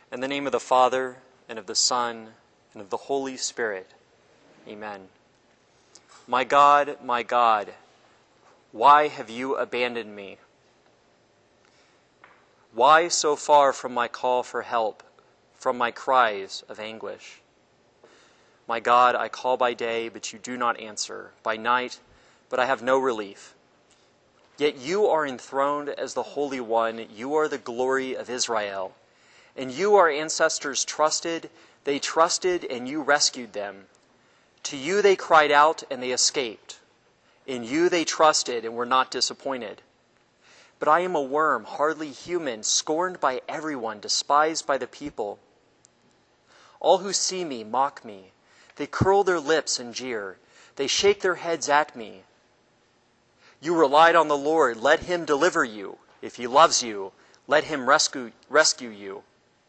In the name of the Father, and of the Son, and of the Holy Spirit. Amen. My God, why have you abandoned me? Why so far from my call for help, from my cries of anguish? My God, I call by day, but you do not answer, by night, but I have no relief. Yet you are enthroned as the Holy One, you are the glory of Israel. And you, our ancestors, trusted, they trusted, and you rescued them. To you they cried out, and they escaped. In you they trusted, and were not disappointed. But I am a worm, hardly human, scorned by everyone, despised by the people. All who see me mock me. They curl their lips and jeer. They shake their heads at me. You relied on the Lord. Let him deliver you. If he loves you, let him rescue you.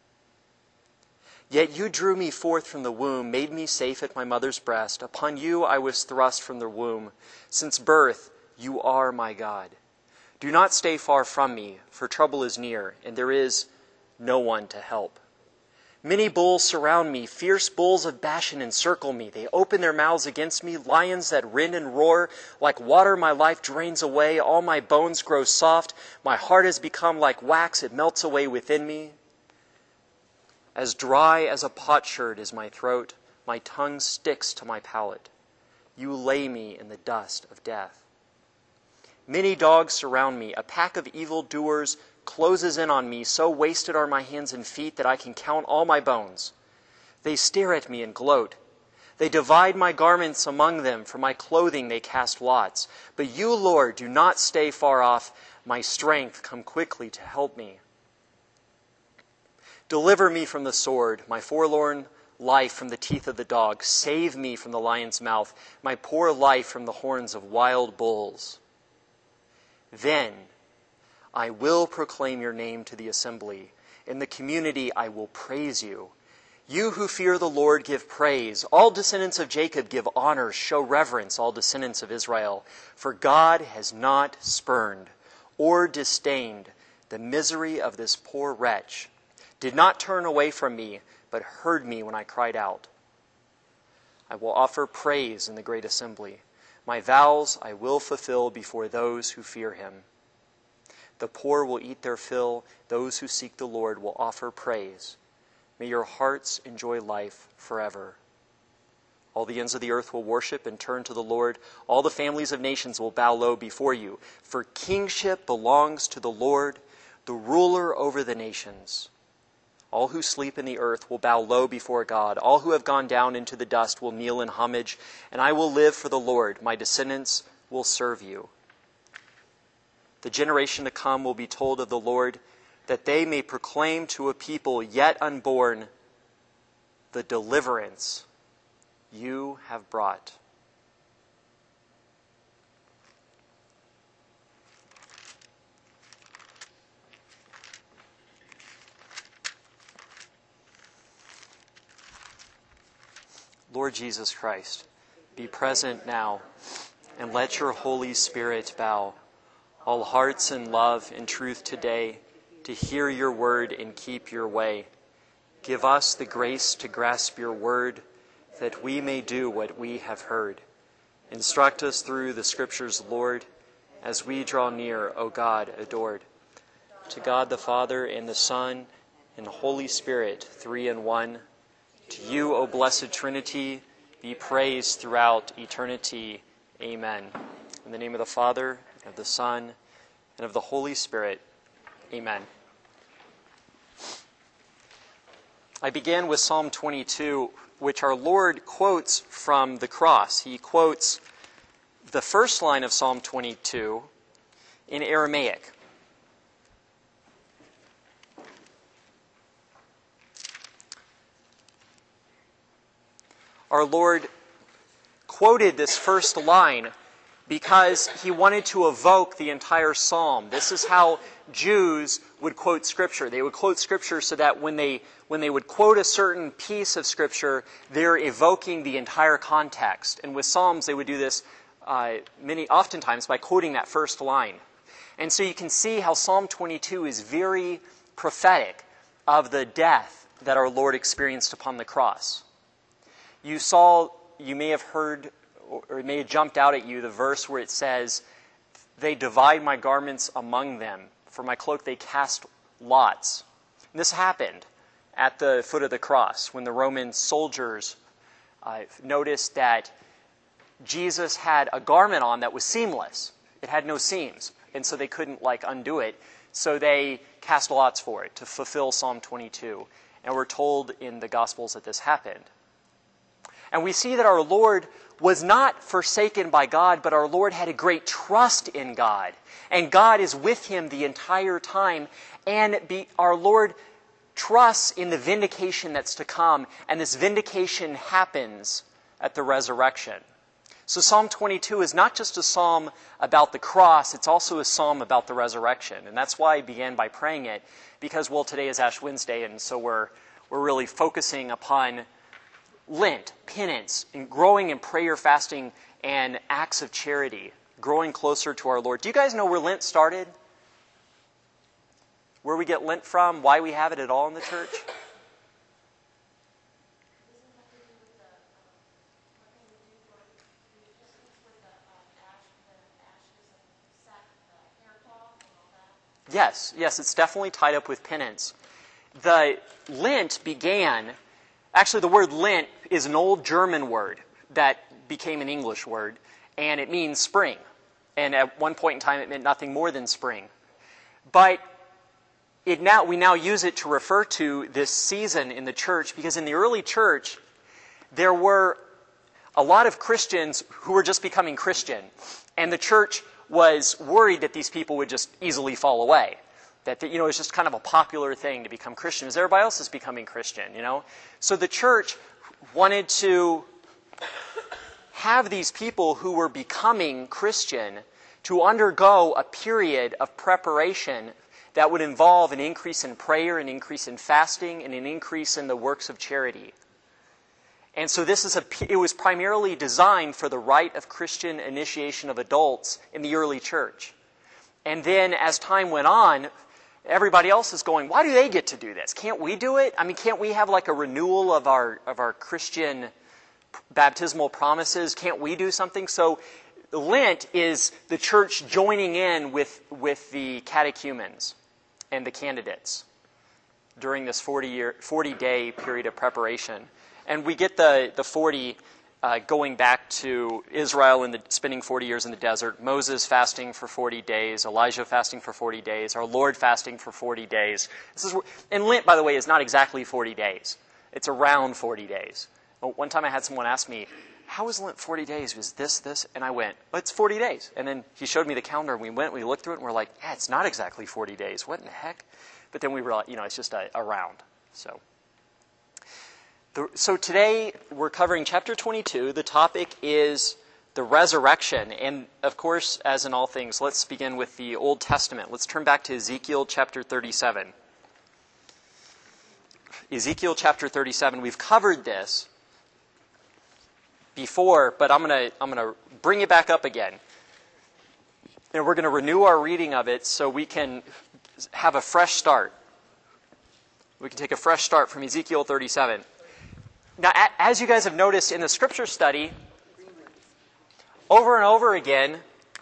Yet you drew me forth from the womb, made me safe at my mother's breast. Upon you I was thrust from the womb. Since birth, you are my God. Do not stay far from me, for trouble is near, and there is no one to help. Many bulls surround me, fierce bulls of Bashan encircle me. They open their mouths against me, lions that rend and roar. Like water my life drains away, all my bones grow soft. My heart has become like wax, it melts away within me. As dry as a potsherd is my throat, my tongue sticks to my palate. You lay me in the dust of death. Many dogs surround me. A pack of evildoers closes in on me. So wasted are my hands and feet that I can count all my bones. They stare at me and gloat. They divide my garments among them. For my clothing they cast lots. But you, Lord, do not stay far off. My strength, come quickly to help me. Deliver me from the sword, my forlorn life from the teeth of the dog. Save me from the lion's mouth, my poor life from the horns of wild bulls. Then I will proclaim your name to the assembly. In the community I will praise you. You who fear the Lord give praise. All descendants of Jacob give honor. Show reverence, all descendants of Israel. For God has not spurned or disdained the misery of this poor wretch. Did not turn away from me, but heard me when I cried out. I will offer praise in the great assembly. My vows I will fulfill before those who fear him. The poor will eat their fill. Those who seek the Lord will offer praise. May your hearts enjoy life forever. All the ends of the earth will worship and turn to the Lord. All the families of nations will bow low before you. For kingship belongs to the Lord, the ruler over the nations. All who sleep in the earth will bow low before God. All who have gone down into the dust will kneel in homage. And I will live for the Lord. My descendants will serve you. The generation to come will be told of the Lord, that they may proclaim to a people yet unborn the deliverance you have brought. Lord Jesus Christ, be present now, and let your Holy Spirit bow all hearts in love and truth today to hear your word and keep your way. Give us the grace to grasp your word, that we may do what we have heard. Instruct us through the Scriptures, Lord, as we draw near, O God adored. To God the Father, and the Son, and the Holy Spirit, three in one. To you, O blessed Trinity, be praised throughout eternity. Amen. In the name of the Father, and of the Son, and of the Holy Spirit. Amen. I began with Psalm 22, which our Lord quotes from the cross. He quotes the first line of Psalm 22 in Aramaic. Our Lord quoted this first line because he wanted to evoke the entire psalm. This is how Jews would quote Scripture. They would quote Scripture so that when they would quote a certain piece of Scripture, they're evoking the entire context. And with Psalms, they would do this oftentimes by quoting that first line. And so you can see how Psalm 22 is very prophetic of the death that our Lord experienced upon the cross. You may have heard, or it may have jumped out at you, the verse where it says, "They divide my garments among them. For my cloak they cast lots." And this happened at the foot of the cross when the Roman soldiers noticed that Jesus had a garment on that was seamless. It had no seams, and so they couldn't undo it. So they cast lots for it to fulfill Psalm 22. And we're told in the Gospels that this happened. And we see that our Lord was not forsaken by God, but our Lord had a great trust in God. And God is with him the entire time. And our Lord trusts in the vindication that's to come. And this vindication happens at the resurrection. So Psalm 22 is not just a psalm about the cross, it's also a psalm about the resurrection. And that's why I began by praying it, because, well, today is Ash Wednesday, and so we're really focusing upon Lent, penance, and growing in prayer, fasting, and acts of charity, growing closer to our Lord. Do you guys know where Lent started? Where we get Lent from? Why we have it at all in the church? Yes, it's definitely tied up with penance. The Lent began, actually the word Lent is an old German word that became an English word, and it means spring. And at one point in time it meant nothing more than spring. But we now use it to refer to this season in the church, because in the early church there were a lot of Christians who were just becoming Christian, and the church was worried that these people would just easily fall away. That it's just kind of a popular thing to become Christian, as everybody else is becoming Christian, So the church wanted to have these people who were becoming Christian to undergo a period of preparation that would involve an increase in prayer, an increase in fasting, and an increase in the works of charity. And so it was primarily designed for the rite of Christian initiation of adults in the early church. And then as time went on, everybody else is going, why do they get to do this? Can't we do it? I mean, can't we have a renewal of our Christian baptismal promises? Can't we do something? So Lent is the church joining in with the catechumens and the candidates during this 40-day period of preparation. And we get the 40 going back to Israel spending 40 years in the desert, Moses fasting for 40 days, Elijah fasting for 40 days, our Lord fasting for 40 days. And Lent, by the way, is not exactly 40 days. It's around 40 days. One time I had someone ask me, how is Lent 40 days? Was this? And I went, well, it's 40 days. And then he showed me the calendar, and we looked through it, and we're like, yeah, it's not exactly 40 days. What in the heck? But then we realized, it's just around. So today we're covering chapter 22. The topic is the resurrection. And of course, as in all things, let's begin with the Old Testament. Let's turn back to Ezekiel chapter 37. Ezekiel chapter 37. We've covered this before, but I'm going to bring it back up again. And we're going to renew our reading of it so we can have a fresh start. We can take a fresh start from Ezekiel 37. Now, as you guys have noticed in the scripture study, over and over again,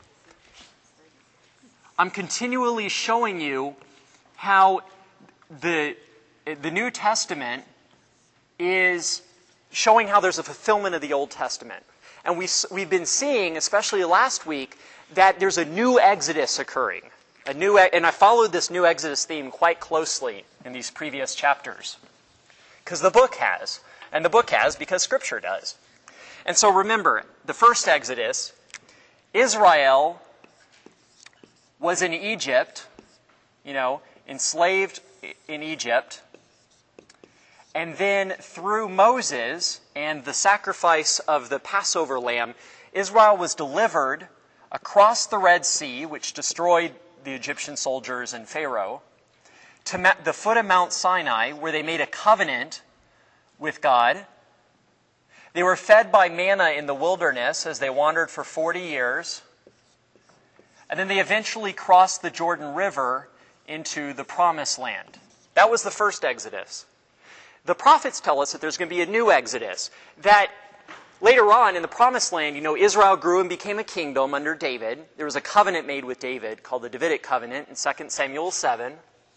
I'm continually showing you how the New Testament is showing how there's a fulfillment of the Old Testament. And we've been seeing, especially last week, that there's a new Exodus occurring. And I followed this new Exodus theme quite closely in these previous chapters. Because the book has. And the book has because Scripture does. And so remember, the first Exodus, Israel was in Egypt, enslaved in Egypt. And then through Moses and the sacrifice of the Passover lamb, Israel was delivered across the Red Sea, which destroyed the Egyptian soldiers and Pharaoh, to the foot of Mount Sinai, where they made a covenant with God. They were fed by manna in the wilderness as they wandered for 40 years. And then they eventually crossed the Jordan River into the Promised Land. That was the first Exodus. The prophets tell us that there's going to be a new Exodus, that later on in the Promised Land, Israel grew and became a kingdom under David. There was a covenant made with David called the Davidic covenant in 2 Samuel 7.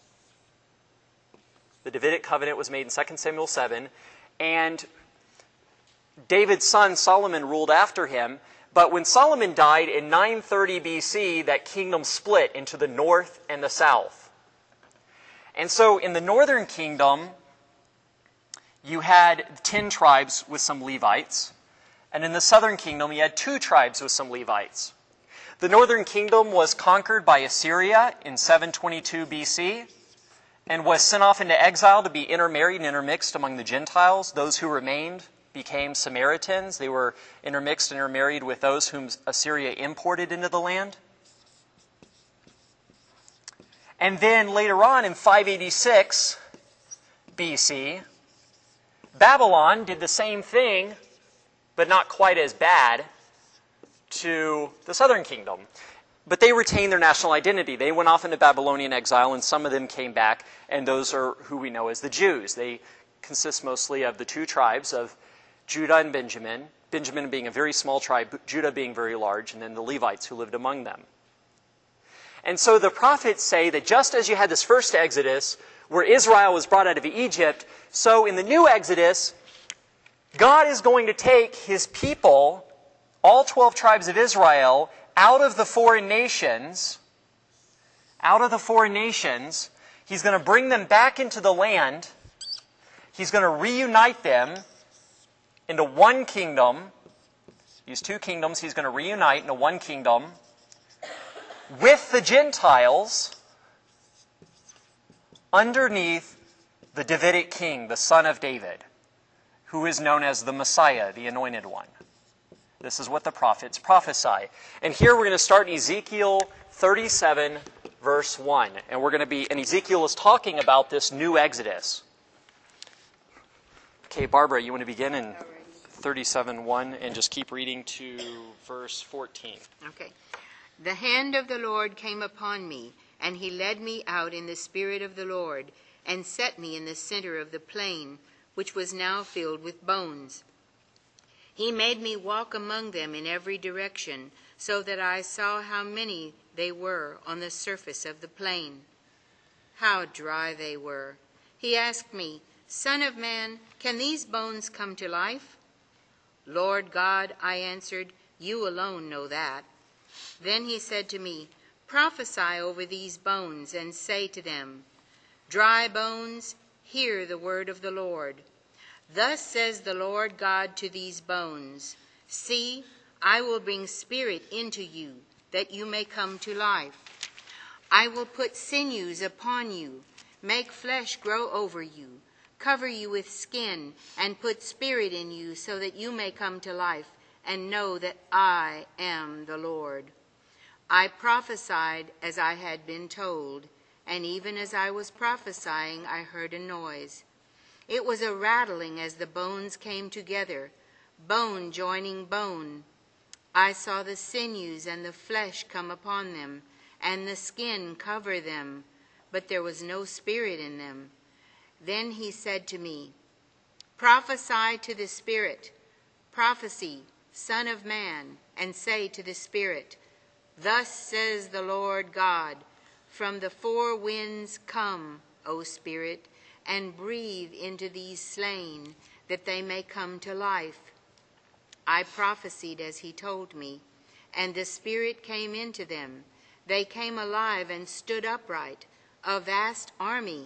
The Davidic covenant was made in 2 Samuel 7, and David's son Solomon ruled after him. But when Solomon died in 930 BC, that kingdom split into the north and the south. And so in the northern kingdom, you had 10 tribes with some Levites. And in the southern kingdom, you had 2 tribes with some Levites. The northern kingdom was conquered by Assyria in 722 BC and was sent off into exile to be intermarried and intermixed among the Gentiles. Those who remained became Samaritans. They were intermixed and intermarried with those whom Assyria imported into the land. And then later on in 586 BC, Babylon did the same thing, but not quite as bad, to the southern kingdom. But they retained their national identity. They went off into Babylonian exile, and some of them came back, and those are who we know as the Jews. They consist mostly of the 2 tribes of Judah and Benjamin, Benjamin being a very small tribe, Judah being very large, and then the Levites who lived among them. And so the prophets say that just as you had this first Exodus, where Israel was brought out of Egypt, so in the new Exodus, God is going to take his people, all 12 tribes of Israel, out of the foreign nations. He's going to bring them back into the land. He's going to reunite them into one kingdom. These 2 kingdoms he's going to reunite into one kingdom with the Gentiles underneath the Davidic king, the son of David, who is known as the Messiah, the Anointed One. This is what the prophets prophesy. And here we're going to start in Ezekiel 37, verse 1. And Ezekiel is talking about this new Exodus. Okay, Barbara, you want to begin in 37:1 and just keep reading to verse 14. Okay. The hand of the Lord came upon me, and he led me out in the spirit of the Lord, and set me in the center of the plain, which was now filled with bones. He made me walk among them in every direction, so that I saw how many they were on the surface of the plain. How dry they were. He asked me, Son of man, can these bones come to life? Lord God, I answered, you alone know that. Then he said to me, Prophesy over these bones, and say to them, Dry bones, hear the word of the Lord. Thus says the Lord God to these bones, See, I will bring spirit into you, that you may come to life. I will put sinews upon you, make flesh grow over you, cover you with skin, and put spirit in you, so that you may come to life, and know that I am the Lord. I prophesied as I had been told, and even as I was prophesying, I heard a noise. It was a rattling as the bones came together, bone joining bone. I saw the sinews and the flesh come upon them, and the skin cover them, but there was no spirit in them. Then he said to me, Prophesy to the spirit, prophecy, Son of man, and say to the spirit, Thus says the Lord God, From the 4 winds come, O spirit, and breathe into these slain, that they may come to life. I prophesied as he told me, and the spirit came into them. They came alive and stood upright, a vast army.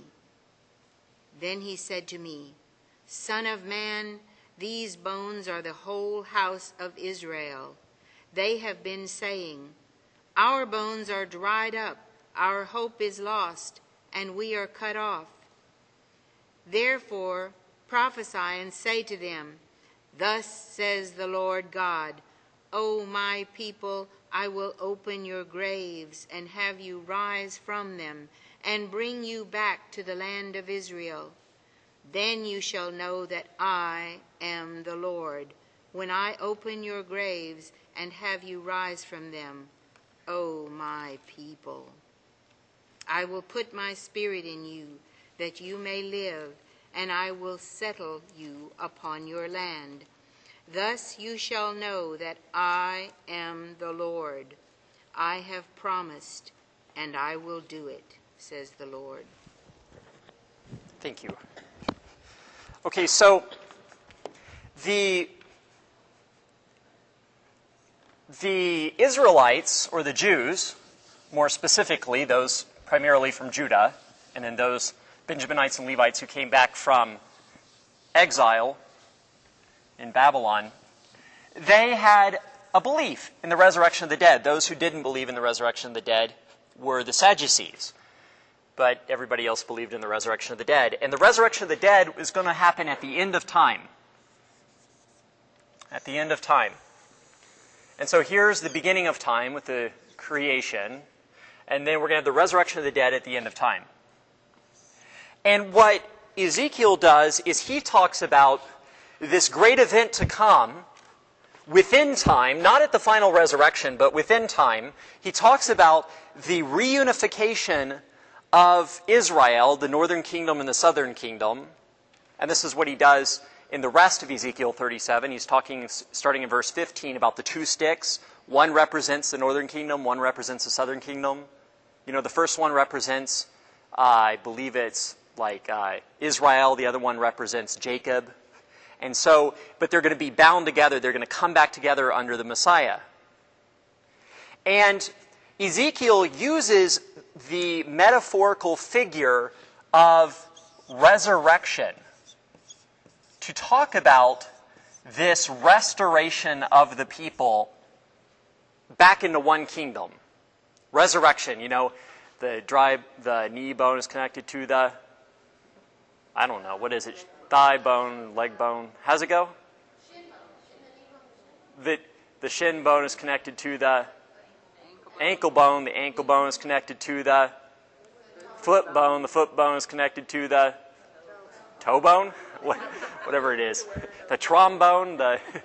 Then he said to me, Son of man, these bones are the whole house of Israel. They have been saying, Our bones are dried up, our hope is lost, and we are cut off. Therefore prophesy and say to them, Thus says the Lord God, O my people, I will open your graves and have you rise from them, and bring you back to the land of Israel. Then you shall know that I am the Lord, when I open your graves and have you rise from them, O my people. I will put my spirit in you, that you may live, and I will settle you upon your land. Thus you shall know that I am the Lord. I have promised, and I will do it, says the Lord. Thank you. Okay, so the Israelites, or the Jews, more specifically, those primarily from Judah, and then those Benjaminites and Levites who came back from exile in Babylon, they had a belief in the resurrection of the dead. Those who didn't believe in the resurrection of the dead were the Sadducees, but everybody else believed in the resurrection of the dead. And the resurrection of the dead is going to happen at the end of time. At the end of time. And so here's the beginning of time with the creation, and then we're going to have the resurrection of the dead at the end of time. And what Ezekiel does is he talks about this great event to come within time, not at the final resurrection, but within time. He talks about the reunification of Israel, the northern kingdom and the southern kingdom. And this is what he does in the rest of Ezekiel 37. He's talking, starting in verse 15, about the two sticks. One represents the northern kingdom, one represents the southern kingdom. You know, the first one represents, I believe it's like Israel. The other one represents Jacob. And so, but they're going to be bound together. They're going to come back together under the Messiah. And Ezekiel uses the metaphorical figure of resurrection to talk about this restoration of the people back into one kingdom. Resurrection, you know, the knee bone is connected to the, I don't know, what is it? Thigh bone, leg bone. How's it go? The shin bone is connected to the ankle bone. The ankle bone is connected to the foot bone. The foot bone is connected to the toe bone. Whatever it is. The trombone.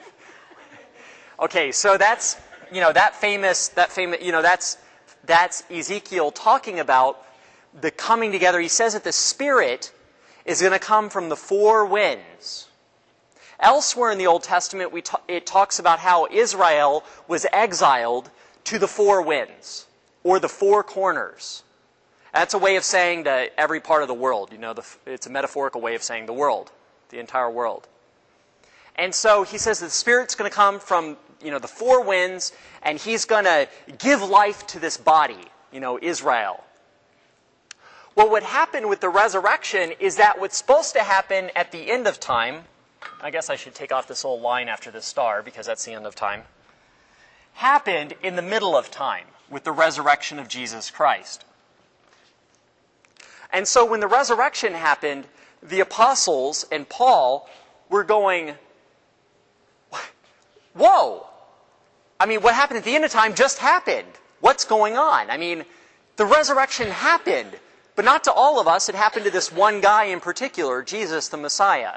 Okay, so that's, you know, that famous, you know, that's Ezekiel talking about the coming together. He says that the Spirit is going to come from the four winds. Elsewhere in the Old Testament, it talks about how Israel was exiled to the four winds, or the four corners. That's a way of saying to every part of the world. You know, it's a metaphorical way of saying the world, the entire world. And so he says that the Spirit's going to come from, you know, the four winds, and he's going to give life to this body, you know, Israel. Well, what happened with the resurrection is that what's supposed to happen at the end of time, I guess I should take off this little line after the star because that's the end of time, happened in the middle of time with the resurrection of Jesus Christ. And so when the resurrection happened, the apostles and Paul were going, whoa! I mean, what happened at the end of time just happened. What's going on? I mean, the resurrection happened. But not to all of us. It happened to this one guy in particular, Jesus the Messiah.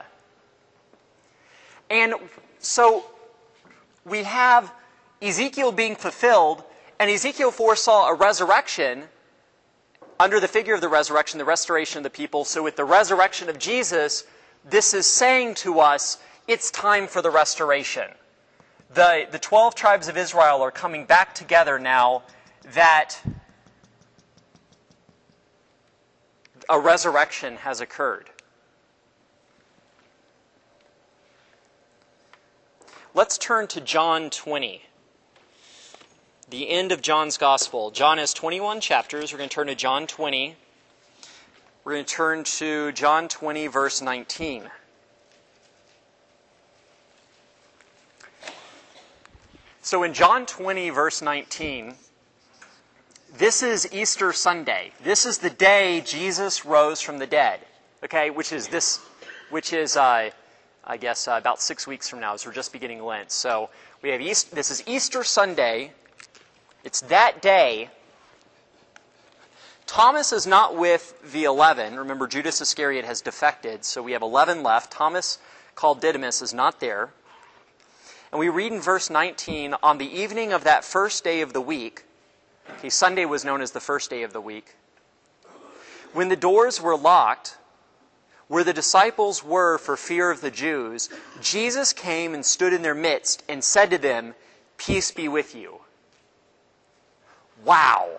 And so we have Ezekiel being fulfilled, and Ezekiel foresaw a resurrection under the figure of the resurrection, the restoration of the people. So with the resurrection of Jesus, this is saying to us, it's time for the restoration. The 12 tribes of Israel are coming back together now that a resurrection has occurred. Let's turn to John 20. The end of John's Gospel. John has 21 chapters. We're going to turn to John 20. We're going to turn to John 20, verse 19. So in John 20, verse 19, this is Easter Sunday. This is the day Jesus rose from the dead. Okay, which is I guess about 6 weeks from now, as we're just beginning Lent. So we have this is Easter Sunday. It's that day. Thomas is not with the 11. Remember, Judas Iscariot has defected, so we have 11 left. Thomas, called Didymus, is not there. And we read in verse 19, on the evening of that first day of the week, okay, Sunday was known as the first day of the week, when the doors were locked, where the disciples were for fear of the Jews, Jesus came and stood in their midst and said to them, "Peace be with you." Wow.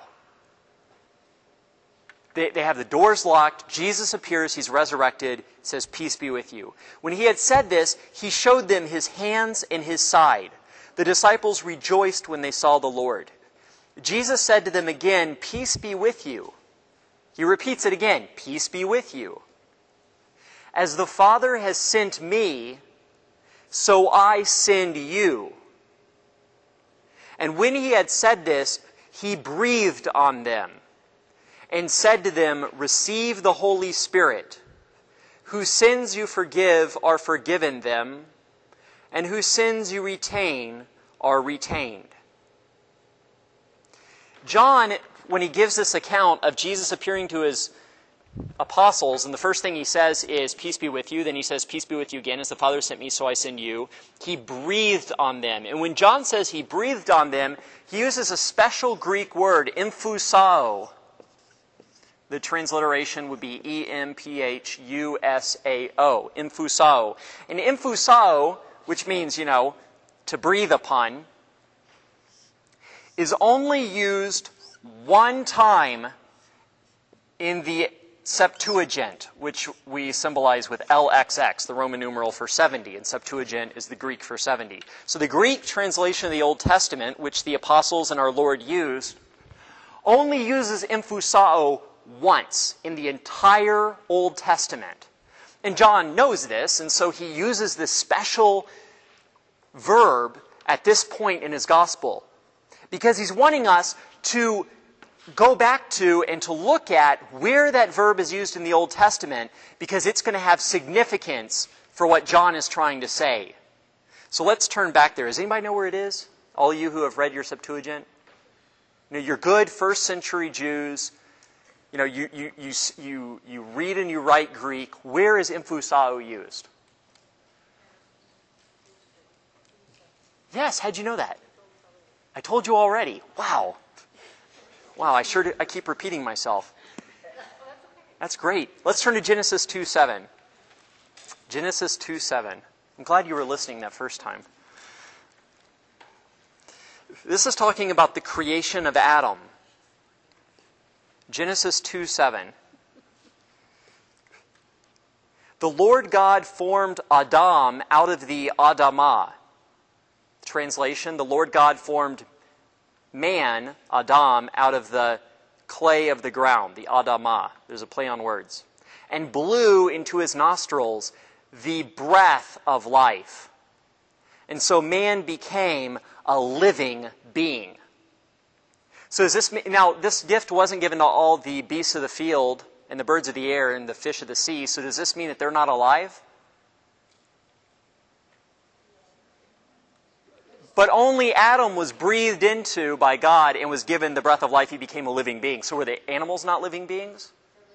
They have the doors locked. Jesus appears. He's resurrected. Says, "Peace be with you." When he had said this, he showed them his hands and his side. The disciples rejoiced when they saw the Lord. Jesus said to them again, "Peace be with you." He repeats it again, "Peace be with you. As the Father has sent me, so I send you." And when he had said this, he breathed on them and said to them, "Receive the Holy Spirit. Whose sins you forgive are forgiven them, and whose sins you retain are retained." John, when he gives this account of Jesus appearing to his apostles, and the first thing he says is, "Peace be with you." Then he says, "Peace be with you again. As the Father sent me, so I send you." He breathed on them. And when John says he breathed on them, he uses a special Greek word, emphusao. The transliteration would be E-M-P-H-U-S-A-O, emphusao. And emphusao, which means, to breathe upon, is only used one time in the Septuagint, which we symbolize with LXX, the Roman numeral for 70, and Septuagint is the Greek for 70. So the Greek translation of the Old Testament, which the apostles and our Lord used, only uses emphusao once in the entire Old Testament. And John knows this, and so he uses this special verb at this point in his gospel, because he's wanting us to go back to and to look at where that verb is used in the Old Testament, because it's going to have significance for what John is trying to say. So let's turn back there. Does anybody know where it is? All of you who have read your Septuagint? You're good first century Jews. You read and you write Greek. Where is emphusao used? Yes, how'd you know that? I told you already. Wow. I keep repeating myself. That's great. Let's turn to Genesis 2:7. Genesis 2:7. I'm glad you were listening that first time. This is talking about the creation of Adam. Genesis 2:7. The Lord God formed Adam out of the Adamah. Translation, the Lord God formed man, Adam, out of the clay of the ground, the Adamah. There's a play on words. And blew into his nostrils the breath of life. And so man became a living being. So does this mean, now this gift wasn't given to all the beasts of the field and the birds of the air and the fish of the sea, so does this mean that they're not alive? But only Adam was breathed into by God and was given the breath of life. He became a living being. So were the animals not living beings?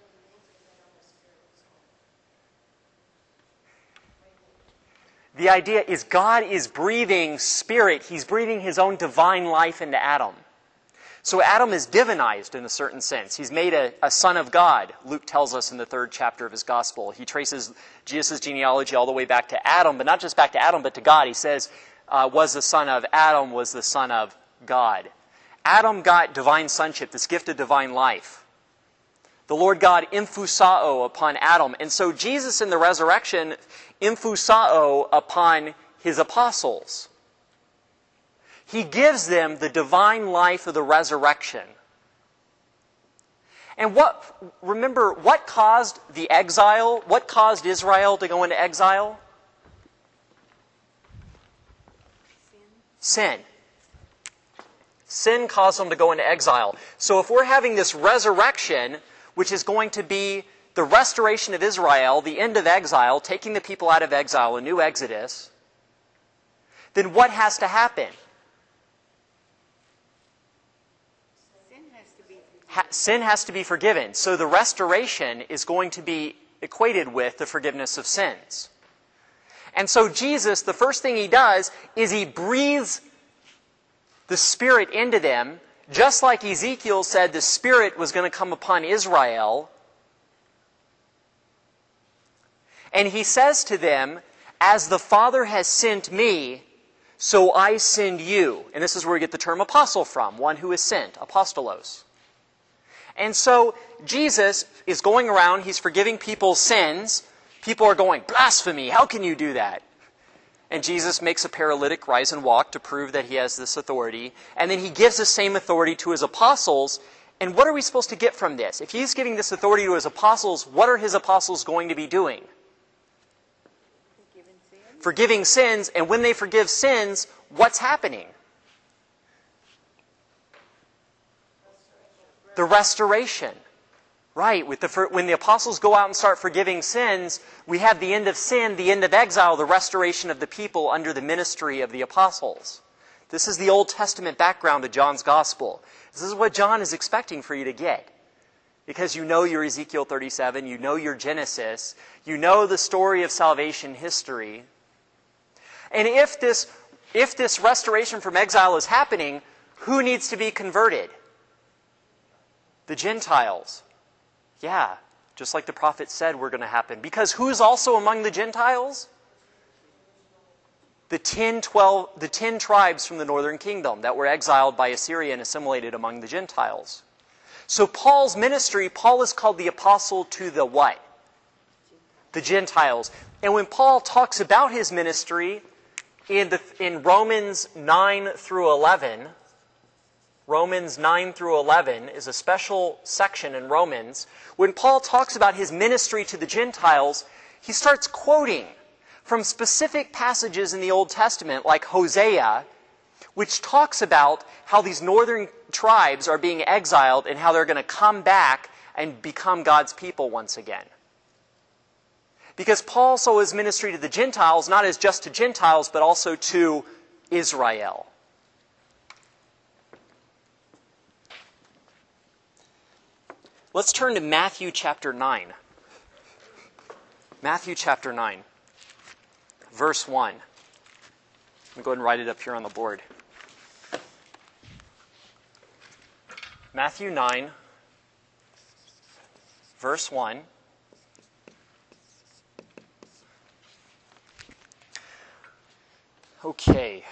The idea is God is breathing spirit. He's breathing his own divine life into Adam. So Adam is divinized in a certain sense. He's made a son of God. Luke tells us in the 3rd chapter of his gospel. He traces Jesus' genealogy all the way back to Adam, but not just back to Adam, but to God. He says, was the son of Adam, was the son of God. Adam got divine sonship, this gift of divine life. The Lord God emphusao upon Adam. And so Jesus in the resurrection emphusao upon his apostles. He gives them the divine life of the resurrection. And remember, what caused the exile? What caused Israel to go into exile? Sin. Sin caused them to go into exile. So if we're having this resurrection, which is going to be the restoration of Israel, the end of exile, taking the people out of exile, a new exodus, then what has to happen? Sin has to be forgiven. So the restoration is going to be equated with the forgiveness of sins. And so Jesus, the first thing he does is he breathes the Spirit into them, just like Ezekiel said the Spirit was going to come upon Israel. And he says to them, as the Father has sent me, so I send you. And this is where we get the term apostle from, one who is sent, apostolos. And so Jesus is going around, he's forgiving people's sins. People are going, blasphemy, how can you do that? And Jesus makes a paralytic rise and walk to prove that he has this authority. And then he gives the same authority to his apostles. And what are we supposed to get from this? If he's giving this authority to his apostles, what are his apostles going to be doing? Forgiving sins. And when they forgive sins, what's happening? The restoration. Right. When the apostles go out and start forgiving sins, we have the end of sin, the end of exile, the restoration of the people under the ministry of the apostles. This is the Old Testament background of John's Gospel. This is what John is expecting for you to get. Because you know your Ezekiel 37, you know your Genesis, you know the story of salvation history. And if this restoration from exile is happening, who needs to be converted? The Gentiles. Yeah, just like the prophet said were going to happen. Because who's also among the Gentiles? The 10 tribes from the northern kingdom that were exiled by Assyria and assimilated among the Gentiles. So Paul's ministry, Paul is called the apostle to the what? The Gentiles. And when Paul talks about his ministry in Romans 9 through 11, Romans 9 through 11 is a special section in Romans. When Paul talks about his ministry to the Gentiles, he starts quoting from specific passages in the Old Testament, like Hosea, which talks about how these northern tribes are being exiled and how they're going to come back and become God's people once again. Because Paul saw his ministry to the Gentiles not as just to Gentiles, but also to Israel. Let's turn to Matthew chapter 9. Matthew chapter 9, verse 1. Let me go ahead and write it up here on the board. Matthew 9, verse 1. Okay.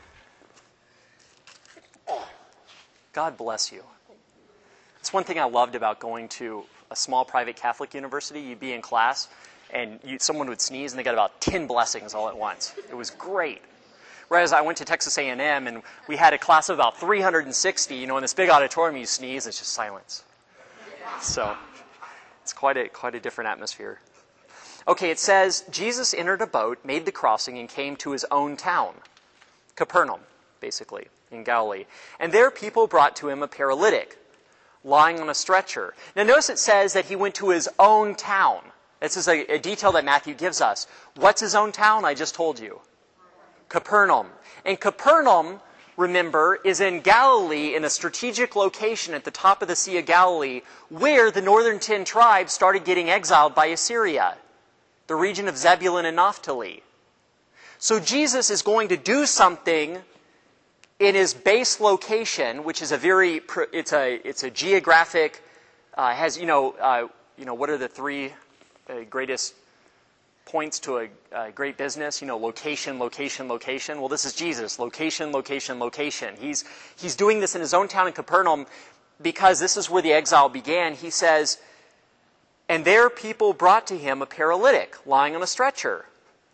God bless you. It's one thing I loved about going to a small private Catholic university. You'd be in class, and someone would sneeze, and they got about 10 blessings all at once. It was great. Whereas I went to Texas A&M, and we had a class of about 360. In this big auditorium, you sneeze, it's just silence. So it's quite a different atmosphere. Okay, it says, Jesus entered a boat, made the crossing, and came to his own town, Capernaum, basically, in Galilee. And there people brought to him a paralytic, lying on a stretcher. Now notice it says that he went to his own town. This is a detail that Matthew gives us. What's his own town? I just told you. Capernaum. And Capernaum, remember, is in Galilee in a strategic location at the top of the Sea of Galilee where the northern 10 tribes started getting exiled by Assyria, the region of Zebulun and Naphtali. So Jesus is going to do something in his base location, which is it's a geographic, what are the three greatest points to a great business? Location, location, location. Well, this is Jesus. Location, location, location. He's doing this in his own town in Capernaum because this is where the exile began. He says, and there people brought to him a paralytic lying on a stretcher.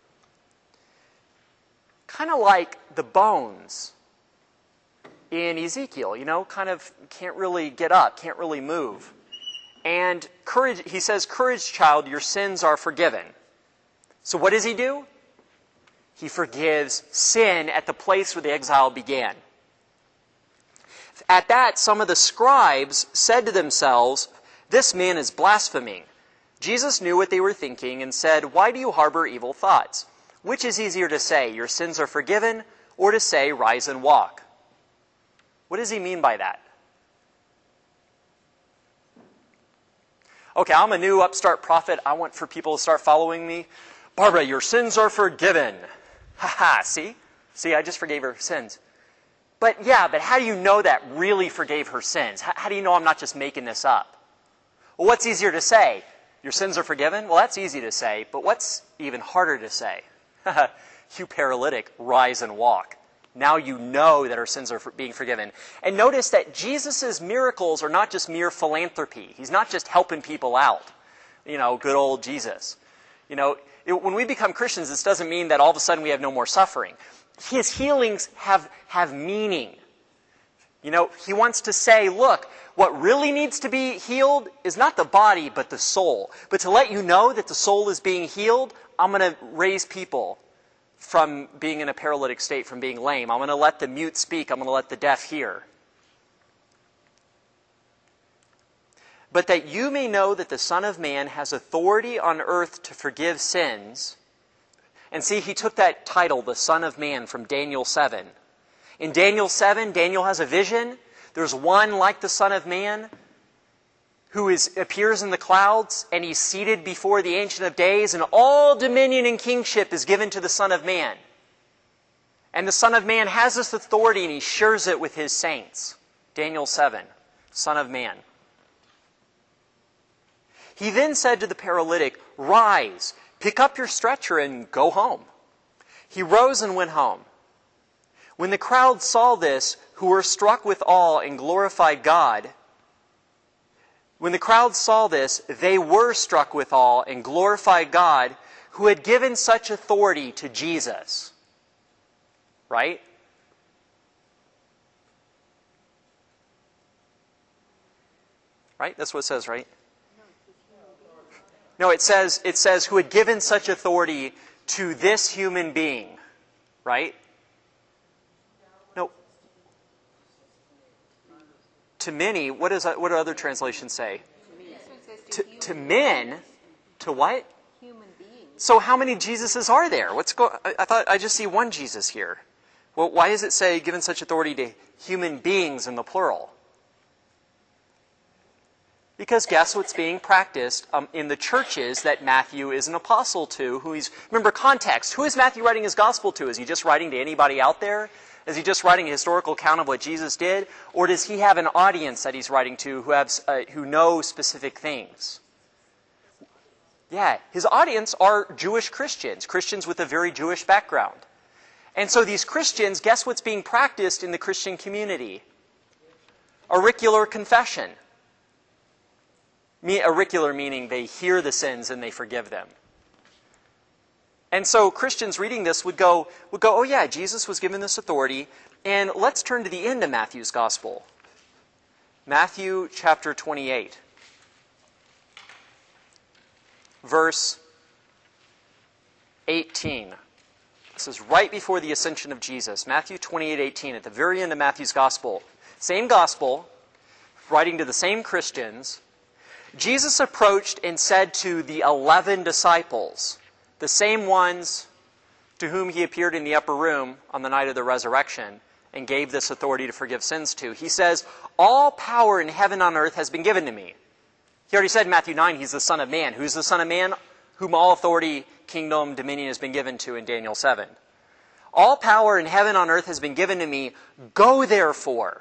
Kind of like the bones in Ezekiel, kind of can't really get up, can't really move. And courage, he says, courage, child, your sins are forgiven. So what does he do? He forgives sin at the place where the exile began. At that, some of the scribes said to themselves, this man is blaspheming. Jesus knew what they were thinking and said, why do you harbor evil thoughts? Which is easier to say, your sins are forgiven, or to say, rise and walk? What does he mean by that? Okay, I'm a new upstart prophet. I want for people to start following me. Barbara, your sins are forgiven. Ha, see? See, I just forgave her sins. But how do you know that really forgave her sins? How do you know I'm not just making this up? Well, what's easier to say? Your sins are forgiven? Well, that's easy to say, but what's even harder to say? You paralytic, rise and walk. Now you know that our sins are being forgiven. And notice that Jesus' miracles are not just mere philanthropy. He's not just helping people out. Good old Jesus. When we become Christians, this doesn't mean that all of a sudden we have no more suffering. His healings have meaning. He wants to say, look, what really needs to be healed is not the body, but the soul. But to let you know that the soul is being healed, I'm going to raise people from being in a paralytic state, from being lame. I'm going to let the mute speak. I'm going to let the deaf hear. But that you may know that the Son of Man has authority on earth to forgive sins. And see, he took that title, the Son of Man, from Daniel 7. In Daniel 7, Daniel has a vision. There's one like the Son of Man who appears in the clouds, and he's seated before the Ancient of Days, and all dominion and kingship is given to the Son of Man. And the Son of Man has this authority, and he shares it with his saints. Daniel 7, Son of Man. He then said to the paralytic, rise, pick up your stretcher, and go home. He rose and went home. When the crowd saw this, who were struck with awe and glorified God, when the crowd saw this, they were struck with awe and glorified God, who had given such authority to Jesus. Right? Right? That's what it says, right? No, it says who had given such authority to this human being. Right? No. To many, what do other translations say? To men, to what? Human beings. So how many Jesuses are there? I thought I just see one Jesus here. Well, why does it say given such authority to human beings in the plural? Because guess what's being practiced in the churches that Matthew is an apostle to? Remember context. Who is Matthew writing his gospel to? Is he just writing to anybody out there? Is he just writing a historical account of what Jesus did? Or does he have an audience that he's writing to who know specific things? Yeah, his audience are Jewish Christians with a very Jewish background. And so these Christians, guess what's being practiced in the Christian community? Auricular confession. Auricular meaning they hear the sins and they forgive them. And so Christians reading this would go, oh yeah, Jesus was given this authority. And let's turn to the end of Matthew's gospel. Matthew chapter 28. Verse 18. This is right before the ascension of Jesus. Matthew 28:18, at the very end of Matthew's gospel. Same gospel, writing to the same Christians. Jesus approached and said to the 11 disciples, the same ones to whom he appeared in the upper room on the night of the resurrection and gave this authority to forgive sins to. He says, all power in heaven and on earth has been given to me. He already said in Matthew 9, he's the Son of Man. Who's the Son of Man? Whom all authority, kingdom, dominion has been given to in Daniel 7. All power in heaven and on earth has been given to me. Go therefore.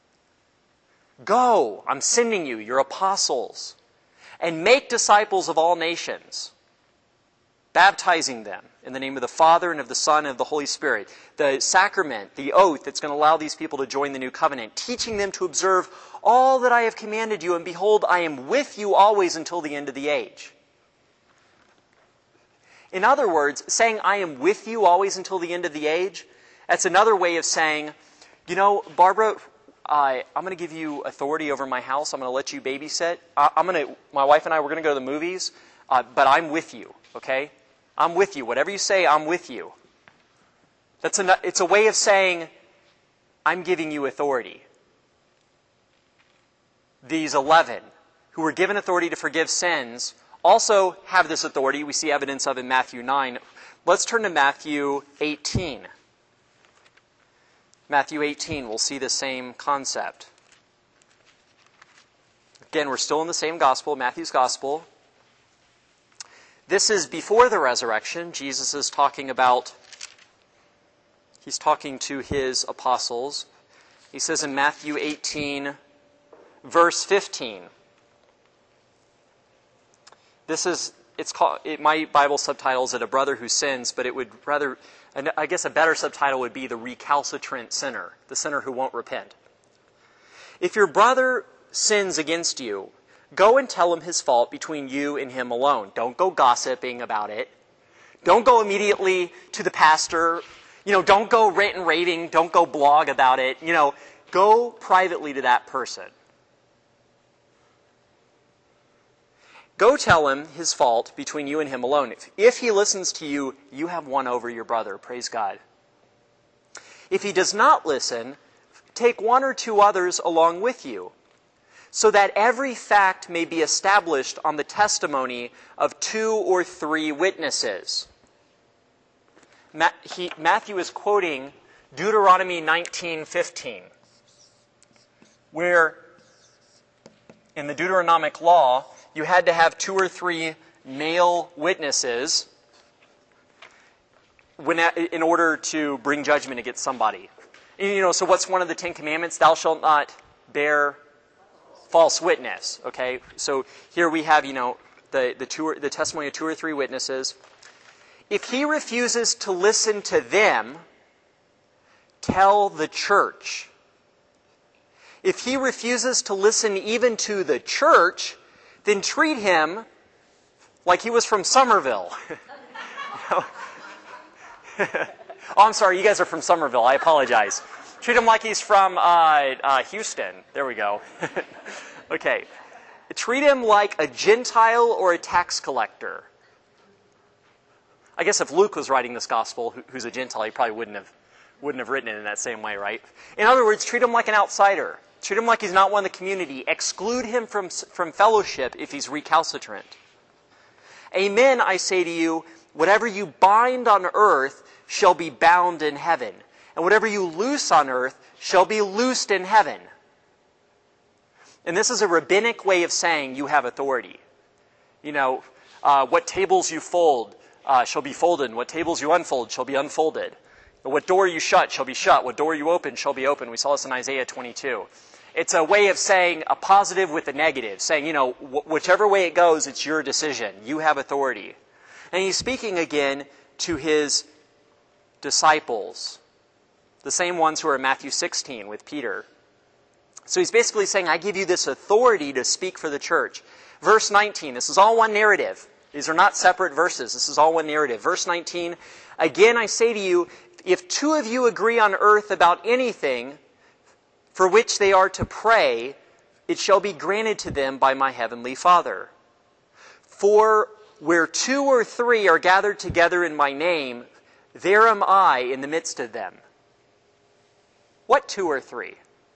Go. I'm sending you, your apostles. And make disciples of all nations, baptizing them in the name of the Father and of the Son and of the Holy Spirit. The sacrament, the oath that's going to allow these people to join the new covenant, teaching them to observe all that I have commanded you, and behold, I am with you always until the end of the age. In other words, saying I am with you always until the end of the age, that's another way of saying, Barbara, I'm going to give you authority over my house. I'm going to let you babysit. My wife and I, we're going to go to the movies, but I'm with you, okay? I'm with you. Whatever you say, I'm with you. It's a way of saying, I'm giving you authority. These 11, who were given authority to forgive sins, also have this authority. We see evidence of in Matthew 9. Let's turn to Matthew 18. Matthew 18, we'll see the same concept. Again, we're still in the same gospel, Matthew's gospel. This is before the resurrection. Jesus is he's talking to his apostles. He says in Matthew 18, verse 15, my Bible subtitle is it a brother who sins, but it would rather, I guess a better subtitle would be the recalcitrant sinner, the sinner who won't repent. If your brother sins against you, go and tell him his fault between you and him alone. Don't go gossiping about it. Don't go immediately to the pastor. Don't go rant and raving. Don't go blog about it. Go privately to that person. Go tell him his fault between you and him alone. If he listens to you, you have won over your brother. Praise God. If he does not listen, take one or two others along with you, so that every fact may be established on the testimony of 2 or 3 witnesses. Matthew is quoting Deuteronomy 19:15, where in the Deuteronomic law, you had to have 2 or 3 male witnesses in order to bring judgment against somebody. So what's one of the 10 Commandments? Thou shalt not bear false witness. Okay, so here we have, the testimony of 2 or 3 witnesses. If he refuses to listen to them, tell the church. If he refuses to listen even to the church, then treat him like he was from Somerville. Oh, I'm sorry, you guys are from Somerville. I apologize. Treat him like he's from Houston. There we go. Okay. Treat him like a Gentile or a tax collector. I guess if Luke was writing this gospel, who's a Gentile, he probably wouldn't have written it in that same way, right? In other words, treat him like an outsider. Treat him like he's not one of the community. Exclude him from fellowship if he's recalcitrant. Amen, I say to you, whatever you bind on earth shall be bound in heaven, and whatever you loose on earth shall be loosed in heaven. And this is a rabbinic way of saying you have authority. What tables you fold shall be folded, and what tables you unfold shall be unfolded. What door you shut shall be shut. What door you open shall be open. We saw this in Isaiah 22. It's a way of saying a positive with a negative, saying, whichever way it goes, it's your decision. You have authority. And he's speaking again to his disciples, the same ones who are in Matthew 16 with Peter. So he's basically saying, I give you this authority to speak for the church. Verse 19, this is all one narrative. These are not separate verses. This is all one narrative. Verse 19, again I say to you, if 2 of you agree on earth about anything for which they are to pray, it shall be granted to them by my heavenly Father. For where 2 or 3 are gathered together in my name, there am I in the midst of them. What 2 or 3?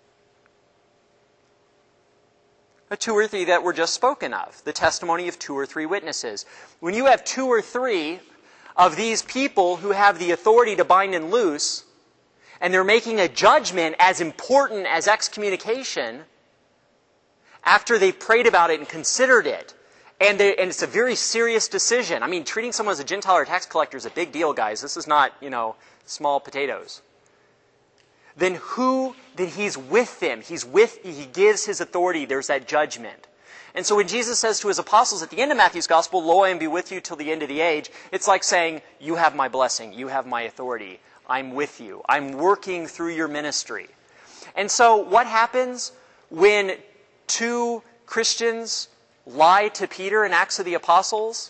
The 2 or 3 that were just spoken of. The testimony of 2 or 3 witnesses. When you have 2 or 3 of these people who have the authority to bind and loose, and they're making a judgment as important as excommunication after they've prayed about it and considered it, and it's a very serious decision. I mean, treating someone as a Gentile or a tax collector is a big deal, guys. This is not, small potatoes. Then he's with them. He gives his authority. There's that judgment. And so when Jesus says to his apostles at the end of Matthew's gospel, lo, I am be with you till the end of the age, it's like saying, you have my blessing. You have my authority. I'm with you. I'm working through your ministry. And so what happens when 2 Christians lie to Peter in Acts of the Apostles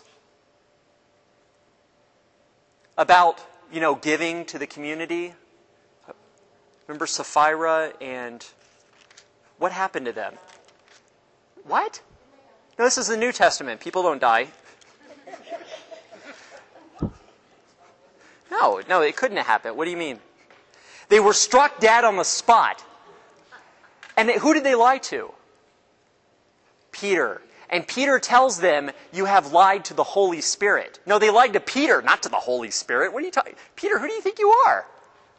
about, giving to the community? Remember Sapphira and what happened to them? What? No, this is the New Testament. People don't die. No, it couldn't have happened. What do you mean? They were struck dead on the spot. And who did they lie to? Peter. And Peter tells them, you have lied to the Holy Spirit. No, they lied to Peter, not to the Holy Spirit. What are you talking? Peter, who do you think you are?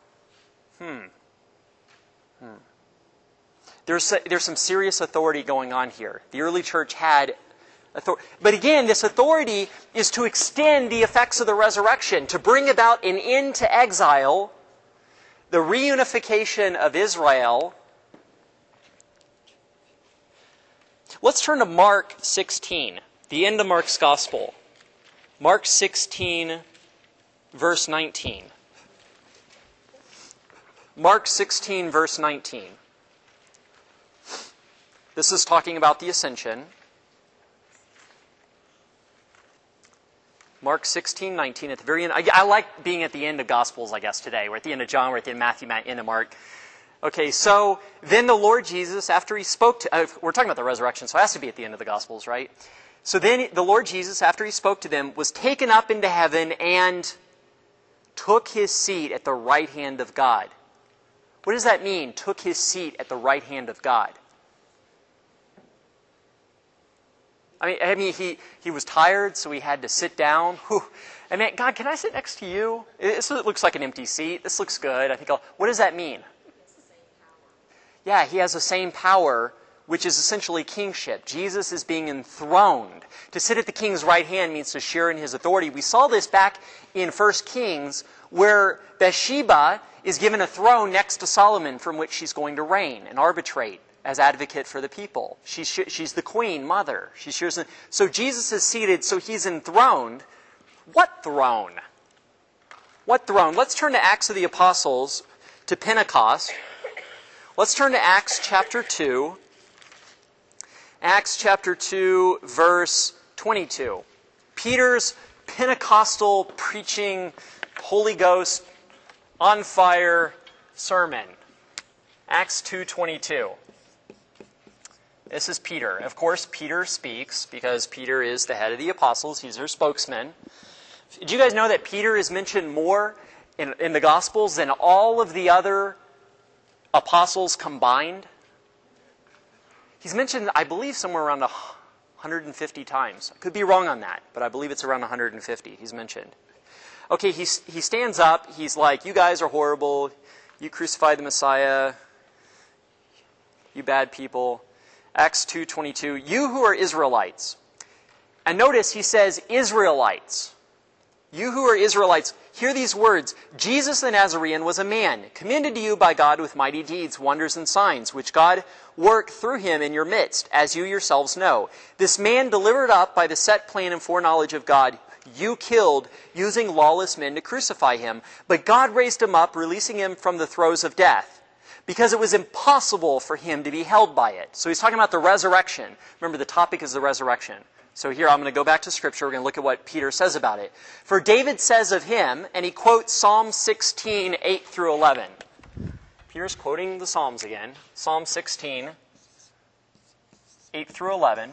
There's some serious authority going on here. The early church had authority. But again, this authority is to extend the effects of the resurrection, to bring about an end to exile, the reunification of Israel. Let's turn to Mark 16. The end of Mark's Gospel. Mark 16, verse 19. Mark 16, verse 19. This is talking about the ascension. Mark 16, 19, at the very end. I like being at the end of Gospels, I guess, today. We're at the end of John, we're at the end of Matthew, end of Mark. Okay, so then the Lord Jesus, after he spoke to... we're talking about the resurrection, so it has to be at the end of the Gospels, right? So then the Lord Jesus, after he spoke to them, was taken up into heaven and took his seat at the right hand of God. What does that mean, took his seat at the right hand of God? I mean, he was tired, so he had to sit down. Whew. And man, God, can I sit next to you? This looks like an empty seat. This looks good. I think what does that mean? Yeah, he has the same power, which is essentially kingship. Jesus is being enthroned. To sit at the king's right hand means to share in his authority. We saw this back in 1 Kings, where Bathsheba is given a throne next to Solomon from which she's going to reign and arbitrate as advocate for the people. She's the queen mother. So Jesus is seated, so he's enthroned. What throne? What throne? Let's turn to Acts of the Apostles, to Pentecost. Let's turn to Acts chapter 2. Acts chapter 2, verse 22. Peter's Pentecostal preaching, Holy Ghost, on fire sermon. Acts 2:22. This is Peter. Of course, Peter speaks because Peter is the head of the apostles. He's their spokesman. Did you guys know that Peter is mentioned more in the Gospels than all of the other apostles combined? He's mentioned, I believe, somewhere around 150 times. I could be wrong on that, but I believe it's around 150 he's mentioned. Okay, he stands up. He's like, you guys are horrible. You crucified the Messiah. You bad people. Acts 2:22, you who are Israelites. And notice he says, Israelites. You who are Israelites, hear these words. Jesus the Nazarene was a man, commended to you by God with mighty deeds, wonders, and signs, which God worked through him in your midst, as you yourselves know. This man delivered up by the set plan and foreknowledge of God, you killed, using lawless men to crucify him. But God raised him up, releasing him from the throes of death, because it was impossible for him to be held by it. So he's talking about the resurrection. Remember, the topic is the resurrection. So here I'm going to go back to Scripture. We're going to look at what Peter says about it. For David says of him, and he quotes Psalm 16, 8 through 11. Peter's quoting the Psalms again. Psalm 16, 8 through 11.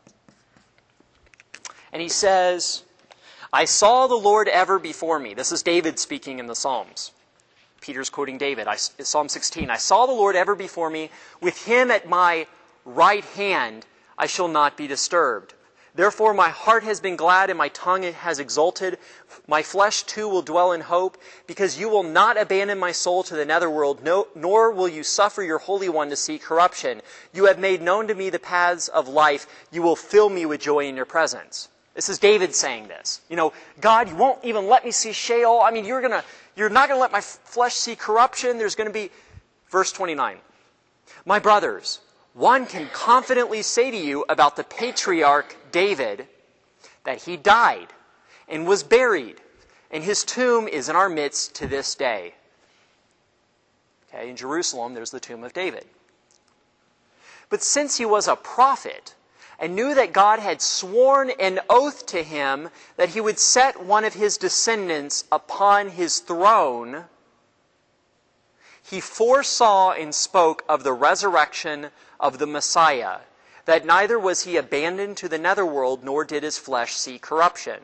And he says, I saw the Lord ever before me. This is David speaking in the Psalms. Peter's quoting David. Psalm 16, I saw the Lord ever before me. With him at my right hand I shall not be disturbed. Therefore my heart has been glad and my tongue has exulted. My flesh too will dwell in hope, because you will not abandon my soul to the netherworld, nor will you suffer your Holy One to see corruption. You have made known to me the paths of life. You will fill me with joy in your presence. This is David saying this. You know, God, you won't even let me see Sheol. I mean, you're not going to let my flesh see corruption. There's going to be... Verse 29. My brothers, one can confidently say to you about the patriarch David that he died and was buried, and his tomb is in our midst to this day. Okay, in Jerusalem, there's the tomb of David. But since he was a prophet and knew that God had sworn an oath to him that he would set one of his descendants upon his throne, he foresaw and spoke of the resurrection of the Messiah, that neither was he abandoned to the netherworld, nor did his flesh see corruption.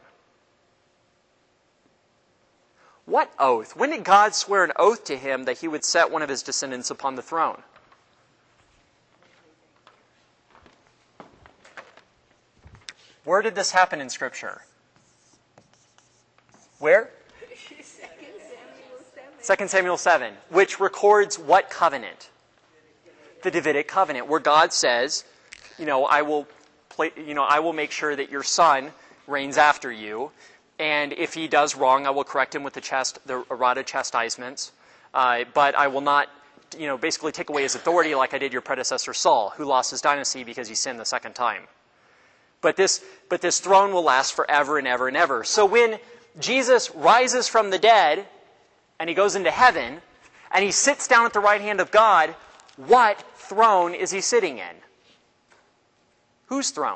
What oath? When did God swear an oath to him that he would set one of his descendants upon the throne? Where did this happen in Scripture? Where? 2 Samuel 7, which records what covenant? The Davidic covenant, where God says, I will make sure that your son reigns after you, and if he does wrong, I will correct him with the rod of chastisements, but I will not, basically take away his authority like I did your predecessor Saul, who lost his dynasty because he sinned the second time. But this throne will last forever and ever and ever. So when Jesus rises from the dead and he goes into heaven and he sits down at the right hand of God, what throne is he sitting in? Whose throne?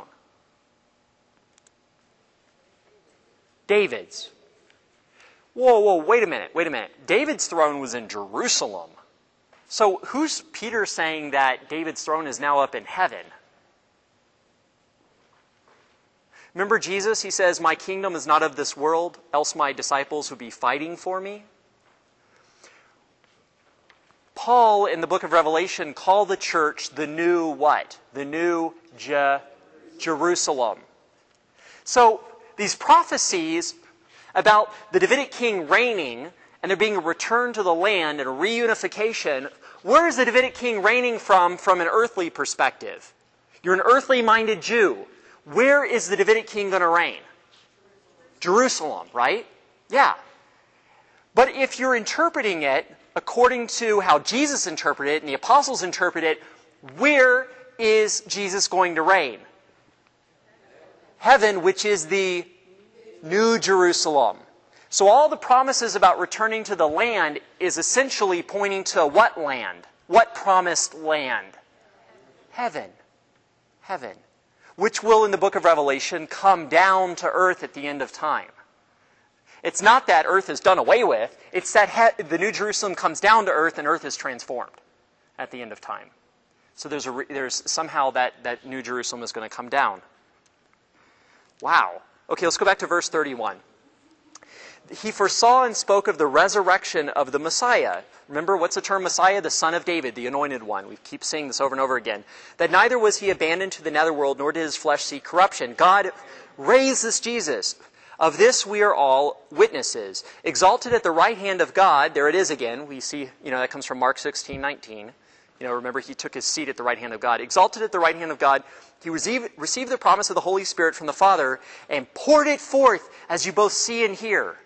David's. Whoa, wait a minute. David's throne was in Jerusalem. So who's Peter saying that David's throne is now up in heaven? Remember Jesus, he says, my kingdom is not of this world, else my disciples would be fighting for me. Paul, in the book of Revelation, called the church the new what? The new Jerusalem. So these prophecies about the Davidic king reigning and there being a return to the land and a reunification, where is the Davidic king reigning from an earthly perspective? You're an earthly-minded Jew. Where is the Davidic king going to reign? Jerusalem, right? Yeah. But if you're interpreting it according to how Jesus interpreted it and the apostles interpret it, where is Jesus going to reign? Heaven, which is the New Jerusalem. So all the promises about returning to the land is essentially pointing to what land? What promised land? Heaven. Heaven. Which will, in the book of Revelation, come down to earth at the end of time. It's not that earth is done away with. It's that the New Jerusalem comes down to earth and earth is transformed at the end of time. So there's somehow that New Jerusalem is going to come down. Wow. Okay, let's go back to verse 31. He foresaw and spoke of the resurrection of the Messiah. Remember, what's the term Messiah? The Son of David, the Anointed One. We keep saying this over and over again. That neither was he abandoned to the netherworld, nor did his flesh see corruption. God raised this Jesus. Of this we are all witnesses. Exalted at the right hand of God, there it is again. We see, that comes from Mark 16:19. Remember, he took his seat at the right hand of God. Exalted at the right hand of God, he received the promise of the Holy Spirit from the Father and poured it forth, as you both see and hear.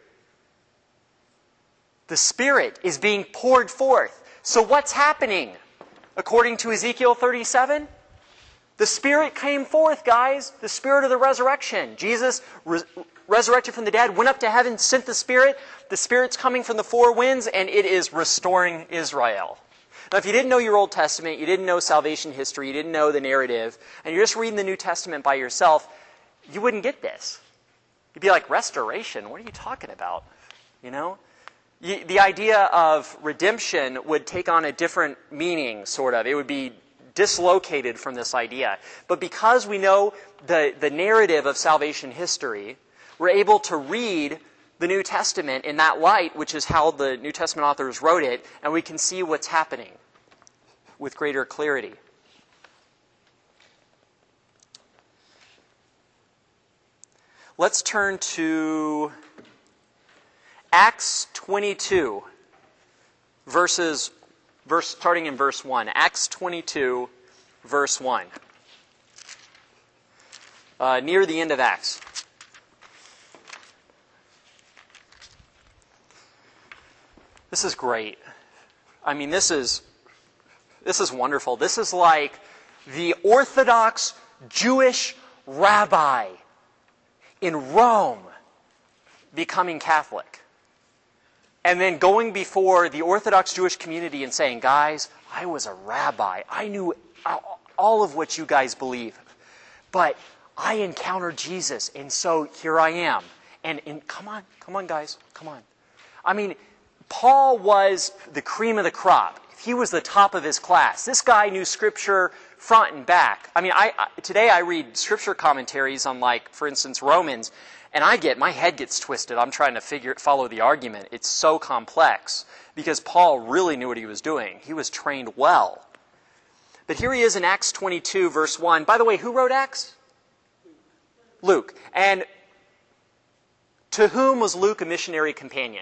The Spirit is being poured forth. So what's happening? According to Ezekiel 37, the Spirit came forth, guys. The Spirit of the resurrection. Jesus resurrected from the dead, went up to heaven, sent the Spirit. The Spirit's coming from the four winds, and it is restoring Israel. Now, if you didn't know your Old Testament, you didn't know salvation history, you didn't know the narrative, and you're just reading the New Testament by yourself, you wouldn't get this. You'd be like, restoration? What are you talking about? The idea of redemption would take on a different meaning, sort of. It would be dislocated from this idea. But because we know the narrative of salvation history, we're able to read the New Testament in that light, which is how the New Testament authors wrote it, and we can see what's happening with greater clarity. Let's turn to Acts 22, starting in verse 1. Acts 22, verse 1. Near the end of Acts. This is great. I mean, this is wonderful. This is like the Orthodox Jewish rabbi in Rome becoming Catholic. And then going before the Orthodox Jewish community and saying, guys, I was a rabbi. I knew all of what you guys believe. But I encountered Jesus, and so here I am. And come on, guys, come on. I mean, Paul was the cream of the crop. He was the top of his class. This guy knew Scripture front and back. I mean, today I read Scripture commentaries on, for instance, Romans, and my head gets twisted. I'm trying to follow the argument. It's so complex because Paul really knew what he was doing. He was trained well. But here he is in Acts 22, verse 1. By the way, who wrote Acts? Luke. And to whom was Luke a missionary companion?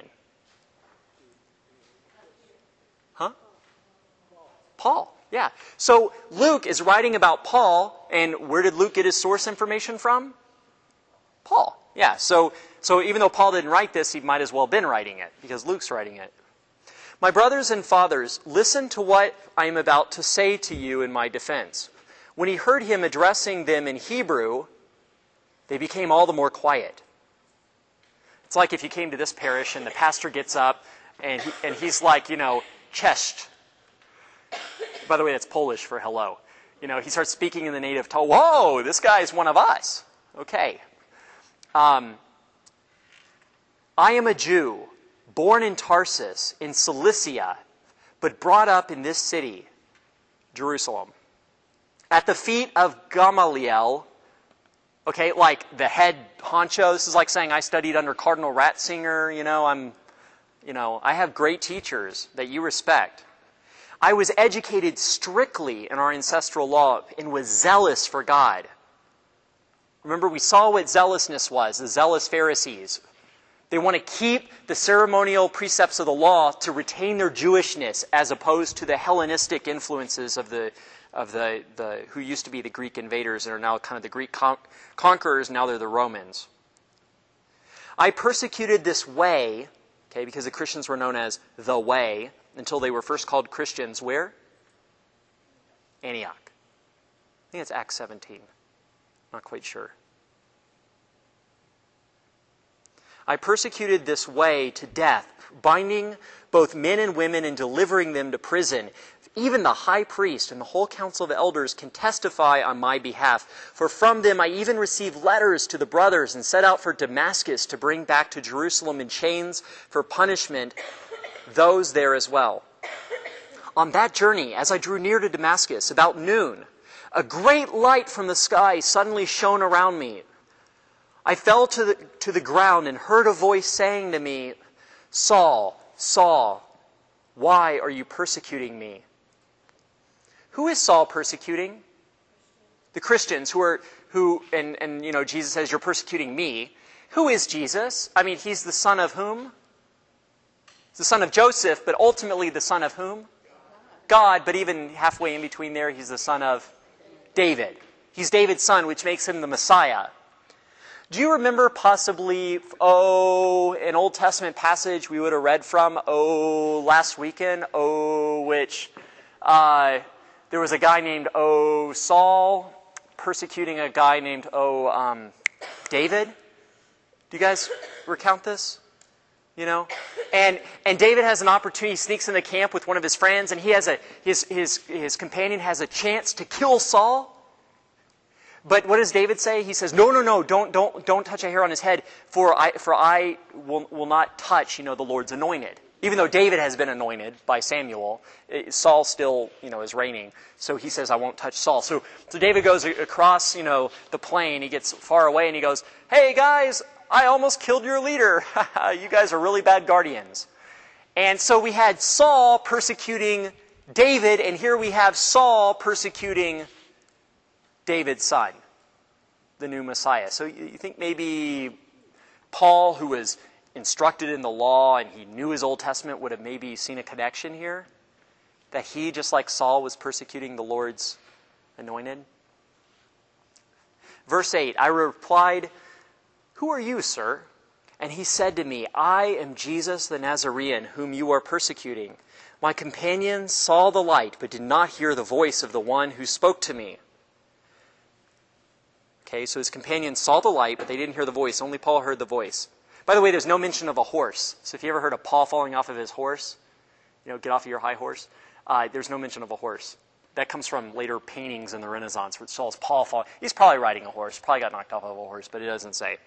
Paul, yeah. So Luke is writing about Paul, and where did Luke get his source information from? Paul, yeah. So even though Paul didn't write this, he might as well have been writing it, because Luke's writing it. My brothers and fathers, listen to what I am about to say to you in my defense. When he heard him addressing them in Hebrew, they became all the more quiet. It's like if you came to this parish and the pastor gets up and he's like, cześć. By the way, that's Polish for hello. He starts speaking in the native tongue. Whoa, this guy's one of us. Okay. I am a Jew, born in Tarsus, in Cilicia, but brought up in this city, Jerusalem, at the feet of Gamaliel. Okay, like the head honcho. This is like saying I studied under Cardinal Ratzinger. I have great teachers that you respect. I was educated strictly in our ancestral law and was zealous for God. Remember, we saw what zealousness was, the zealous Pharisees. They want to keep the ceremonial precepts of the law to retain their Jewishness as opposed to the Hellenistic influences of the who used to be the Greek invaders and are now kind of the Greek conquerors. Now they're the Romans. I persecuted this way, okay, because the Christians were known as the Way until they were first called Christians. Where? Antioch. I think it's Acts 17. Not quite sure. I persecuted this way to death, binding both men and women and delivering them to prison. Even the high priest and the whole council of elders can testify on my behalf. For from them I even received letters to the brothers and set out for Damascus to bring back to Jerusalem in chains for punishment those there as well. On that journey, as I drew near to Damascus, about noon, a great light from the sky suddenly shone around me. I fell to the ground and heard a voice saying to me, Saul, Saul, why are you persecuting me? Who is Saul persecuting? The Christians who Jesus says, you're persecuting me. Who is Jesus? I mean, he's the son of whom? He's the son of Joseph, but ultimately the son of whom? God, but even halfway in between there, he's the son of David. He's David's son, which makes him the Messiah. Do you remember possibly, an Old Testament passage we would have read from, last weekend? Which there was a guy named Saul persecuting a guy named David. Do you guys recount this? And David has an opportunity. He sneaks in the camp with one of his friends, and he has his companion has a chance to kill Saul. But what does David say? He says, "No, don't touch a hair on his head, for I will not touch, the Lord's anointed." Even though David has been anointed by Samuel, Saul still, is reigning. So he says, "I won't touch Saul." So David goes across, the plain. He gets far away, and he goes, "Hey guys, I almost killed your leader. You guys are really bad guardians." And so we had Saul persecuting David, and here we have Saul persecuting David's son, the new Messiah. So you think maybe Paul, who was instructed in the law and he knew his Old Testament, would have maybe seen a connection here? That he, just like Saul, was persecuting the Lord's anointed? Verse 8, I replied, "Who are you, sir?" And he said to me, "I am Jesus the Nazarene, whom you are persecuting. My companions saw the light, but did not hear the voice of the one who spoke to me." Okay, so his companions saw the light, but they didn't hear the voice. Only Paul heard the voice. By the way, there's no mention of a horse. So if you ever heard of Paul falling off of his horse, get off of your high horse, there's no mention of a horse. That comes from later paintings in the Renaissance, which shows Paul falling. He's probably riding a horse, probably got knocked off of a horse, but it doesn't say.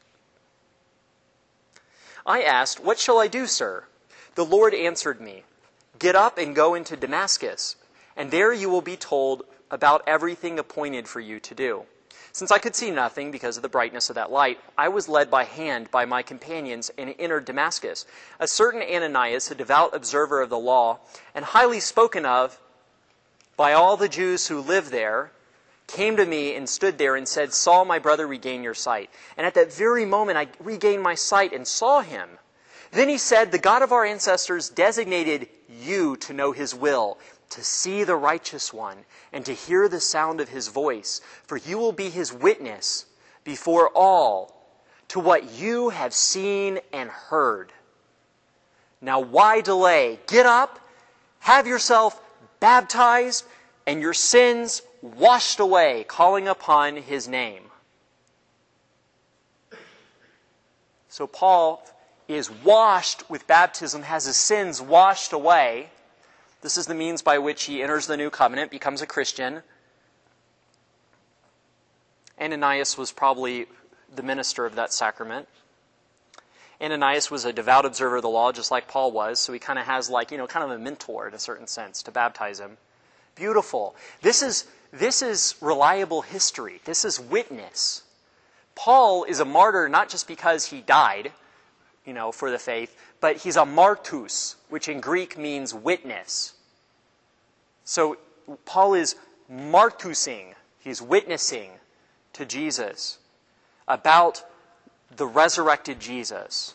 I asked, "What shall I do, sir?" The Lord answered me, "Get up and go into Damascus, and there you will be told about everything appointed for you to do." Since I could see nothing because of the brightness of that light, I was led by hand by my companions and entered Damascus. A certain Ananias, a devout observer of the law, and highly spoken of by all the Jews who live there, came to me and stood there and said, "Saul, my brother, regain your sight." And at that very moment I regained my sight and saw him. Then he said, "The God of our ancestors designated you to know his will, to see the righteous one, and to hear the sound of his voice. For you will be his witness before all to what you have seen and heard. Now why delay? Get up, have yourself baptized, and your sins washed away, calling upon his name." So Paul is washed with baptism, has his sins washed away. This is the means by which he enters the new covenant, becomes a Christian. Ananias was probably the minister of that sacrament. Ananias was a devout observer of the law, just like Paul was, so he kind of has kind of a mentor in a certain sense to baptize him. Beautiful. This is reliable history. This is witness. Paul is a martyr not just because he died, for the faith, but he's a martus, which in Greek means witness. So Paul is martusing, he's witnessing to Jesus about the resurrected Jesus.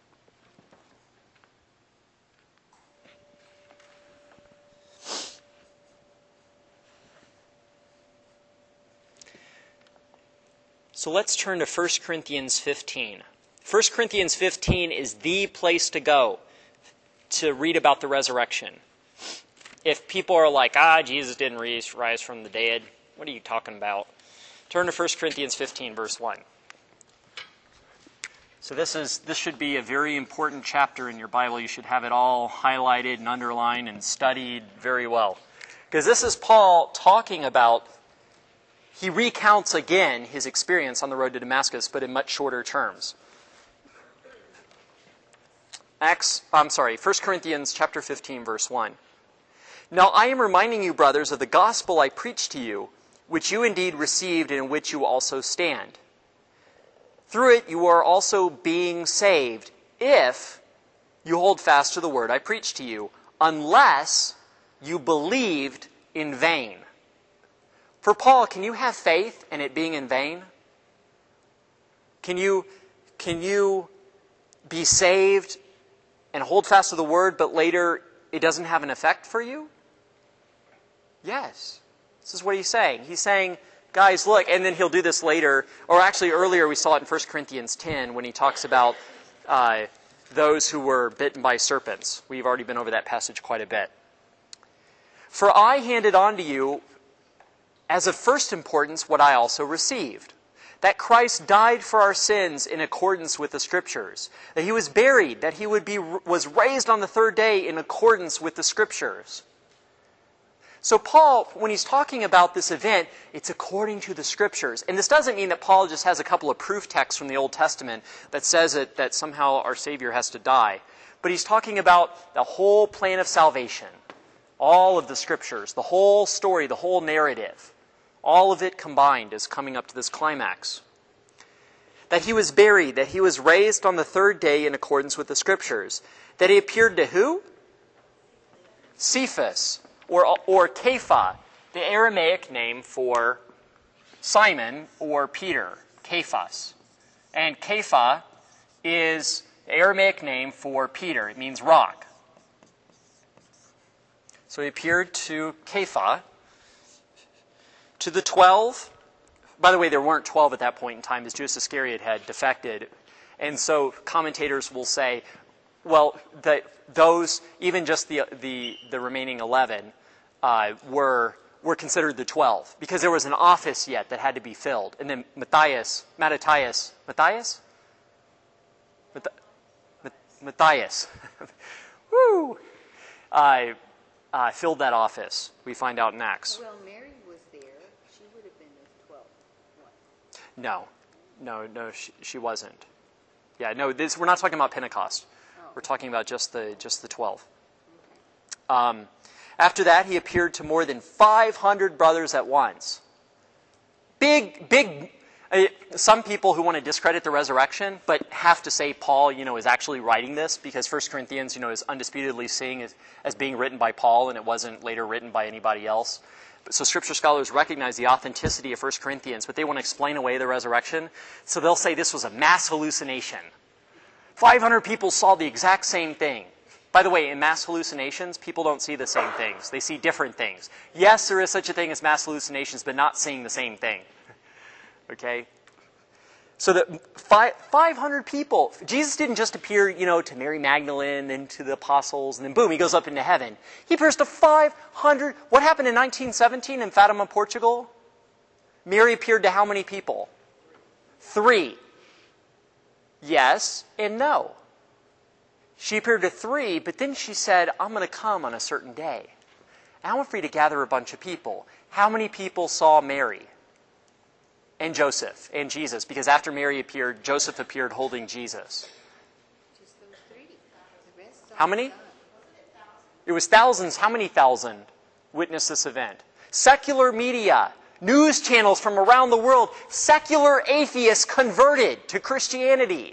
So let's turn to 1 Corinthians 15. 1 Corinthians 15 is the place to go to read about the resurrection. If people are like, Jesus didn't rise from the dead, what are you talking about? Turn to 1 Corinthians 15, verse 1. So this should be a very important chapter in your Bible. You should have it all highlighted and underlined and studied very well. Because this is Paul talking about, he recounts again his experience on the road to Damascus, but in much shorter terms. 1 Corinthians chapter 15, verse 1. Now I am reminding you, brothers, of the gospel I preached to you, which you indeed received and in which you also stand. Through it you are also being saved, if you hold fast to the word I preached to you, unless you believed in vain. For Paul, can you have faith and it being in vain? Can you be saved and hold fast to the word, but later it doesn't have an effect for you? Yes. This is what he's saying. He's saying, guys, look, and then he'll do this later, or actually earlier we saw it in 1 Corinthians 10 when he talks about those who were bitten by serpents. We've already been over that passage quite a bit. For I handed on to you as of first importance what I also received, that Christ died for our sins in accordance with the Scriptures, that he was buried, that he was raised on the third day in accordance with the Scriptures. So Paul, when he's talking about this event, it's according to the Scriptures. And this doesn't mean that Paul just has a couple of proof texts from the Old Testament that says that somehow our Savior has to die. But he's talking about the whole plan of salvation, all of the Scriptures, the whole story, the whole narrative. All of it combined is coming up to this climax. That he was buried, that he was raised on the third day in accordance with the Scriptures. That he appeared to who? Cephas, or Kepha, the Aramaic name for Simon or Peter, Kephas. And Kepha is the Aramaic name for Peter. It means rock. So he appeared to Kepha, to the 12. By the way, there weren't 12 at that point in time, as Judas Iscariot had defected. And so commentators will say, well, that those, even just the remaining 11, were considered the 12, because there was an office yet that had to be filled. And then Matthias woo, filled that office, we find out in Acts. Well, Mary was there. She would have been the 12. What? No, she wasn't. Yeah, no, we're not talking about Pentecost. Oh. We're talking about just the 12. Okay. After that, he appeared to more than 500 brothers at once. Big. Some people who want to discredit the resurrection, but have to say Paul, is actually writing this, because 1 Corinthians, is undisputedly seen as being written by Paul, and it wasn't later written by anybody else. So Scripture scholars recognize the authenticity of 1 Corinthians, but they want to explain away the resurrection. So they'll say this was a mass hallucination. 500 people saw the exact same thing. By the way, in mass hallucinations, people don't see the same things. They see different things. Yes, there is such a thing as mass hallucinations, but not seeing the same thing. Okay? So that 500 people, Jesus didn't just appear, to Mary Magdalene and to the apostles, and then boom, he goes up into heaven. He appears to 500. What happened in 1917 in Fatima, Portugal? Mary appeared to how many people? 3. Yes and no. She appeared to 3, but then she said, I'm going to come on a certain day. And I want for you to gather a bunch of people. How many people saw Mary and Joseph and Jesus? Because after Mary appeared, Joseph appeared holding Jesus. Just those 3. The rest How many? It was thousands. How many thousand witnessed this event? Secular media, news channels from around the world, secular atheists converted to Christianity.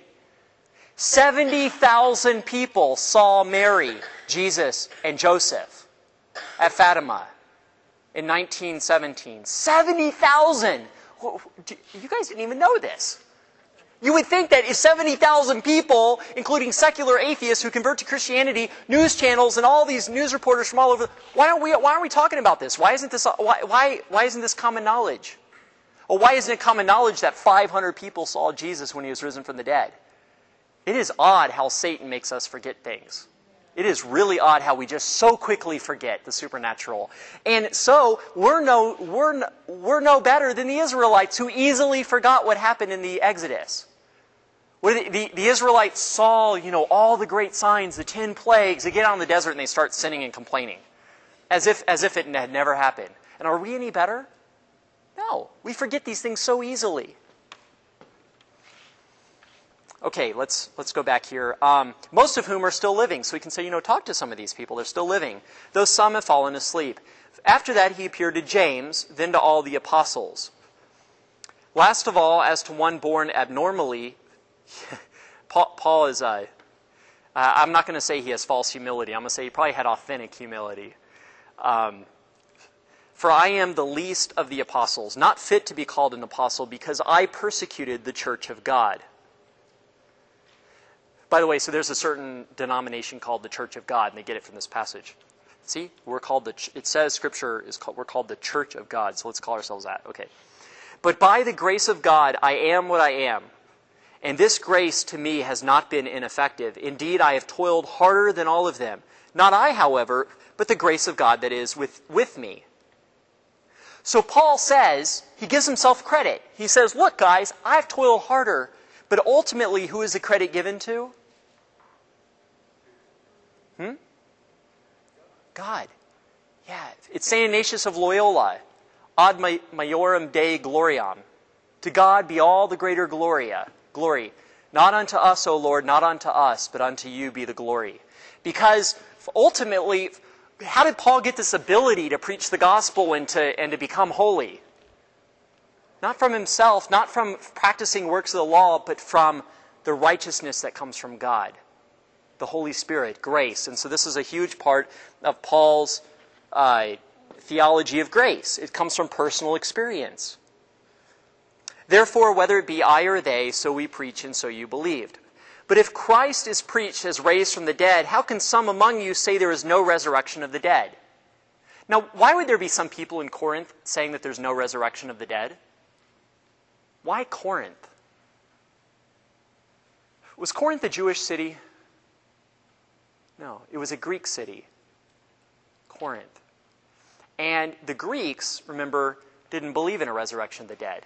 70,000 people saw Mary, Jesus, and Joseph at Fatima in 1917. 70,000! You guys didn't even know this. You would think that if 70,000 people, including secular atheists who convert to Christianity, news channels and all these news reporters from all over, why aren't we talking about this? Why isn't this common knowledge? Or why isn't it common knowledge that 500 people saw Jesus when he was risen from the dead? It is odd how Satan makes us forget things. It is really odd how we just so quickly forget the supernatural. And so, we're no better than the Israelites who easily forgot what happened in the Exodus. Where the Israelites saw, all the great signs, the 10 plagues. They get out in the desert and they start sinning and complaining. As if it had never happened. And are we any better? No. We forget these things so easily. Okay, let's go back here. Most of whom are still living. So we can say, talk to some of these people. They're still living. Though some have fallen asleep. After that, he appeared to James, then to all the apostles. Last of all, as to one born abnormally, Paul is, I'm not going to say he has false humility. I'm going to say he probably had authentic humility. For I am the least of the apostles, not fit to be called an apostle, because I persecuted the church of God. By the way, so there's a certain denomination called the Church of God, and they get it from this passage. See, it says Scripture we're called the Church of God, so let's call ourselves that. Okay. But by the grace of God, I am what I am, and this grace to me has not been ineffective. Indeed, I have toiled harder than all of them. Not I, however, but the grace of God that is with me. So Paul says, he gives himself credit. He says, look, guys, I've toiled harder, but ultimately, who is the credit given to? God. Yeah, it's St. Ignatius of Loyola. Ad majorem Dei gloriam. To God be all the greater glory. Not unto us, O Lord, not unto us, but unto you be the glory. Because ultimately, how did Paul get this ability to preach the gospel and to become holy? Not from himself, not from practicing works of the law, but from the righteousness that comes from God. The Holy Spirit, grace. And so this is a huge part of Paul's theology of grace. It comes from personal experience. Therefore, whether it be I or they, so we preach and so you believed. But if Christ is preached as raised from the dead, how can some among you say there is no resurrection of the dead? Now, why would there be some people in Corinth saying that there's no resurrection of the dead? Why Corinth? Was Corinth a Jewish city? No, it was a Greek city. Corinth. And the Greeks, remember, didn't believe in a resurrection of the dead.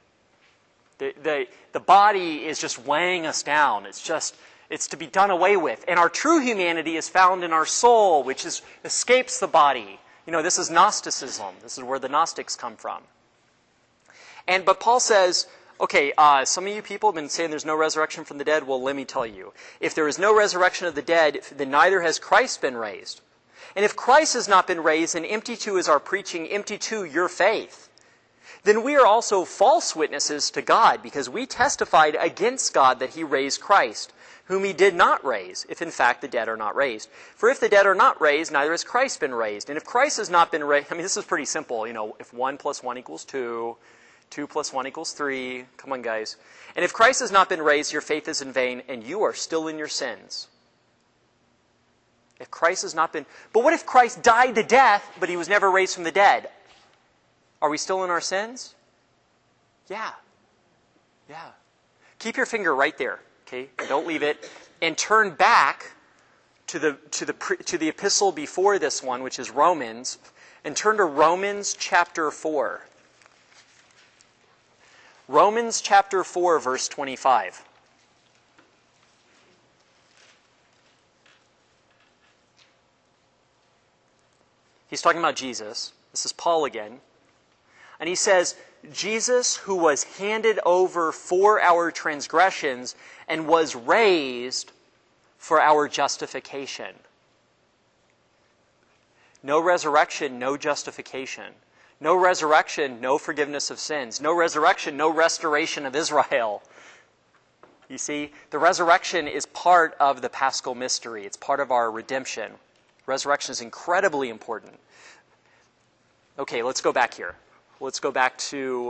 The body is just weighing us down. It's to be done away with. And our true humanity is found in our soul, which escapes the body. This is Gnosticism. This is where the Gnostics come from. But Paul says, okay, some of you people have been saying there's no resurrection from the dead. Well, let me tell you. If there is no resurrection of the dead, then neither has Christ been raised. And if Christ has not been raised, then empty too is our preaching, empty too your faith. Then we are also false witnesses to God, because we testified against God that he raised Christ, whom he did not raise, if in fact the dead are not raised. For if the dead are not raised, neither has Christ been raised. And if Christ has not been raised, this is pretty simple. If 1 + 1 = 2, 2 + 1 = 3. Come on, guys. And if Christ has not been raised, your faith is in vain, and you are still in your sins. If Christ has not been... But what if Christ died to death, but he was never raised from the dead? Are we still in our sins? Yeah. Keep your finger right there, okay? Don't leave it. And turn back to the epistle before this one, which is Romans, and turn to Romans chapter 4. Romans chapter 4, verse 25. He's talking about Jesus. This is Paul again. And he says, Jesus, who was handed over for our transgressions and was raised for our justification. No resurrection, no justification. No resurrection, no forgiveness of sins. No resurrection, no restoration of Israel. You see, the resurrection is part of the Paschal mystery. It's part of our redemption. Resurrection is incredibly important. Okay, let's go back here. Let's go back to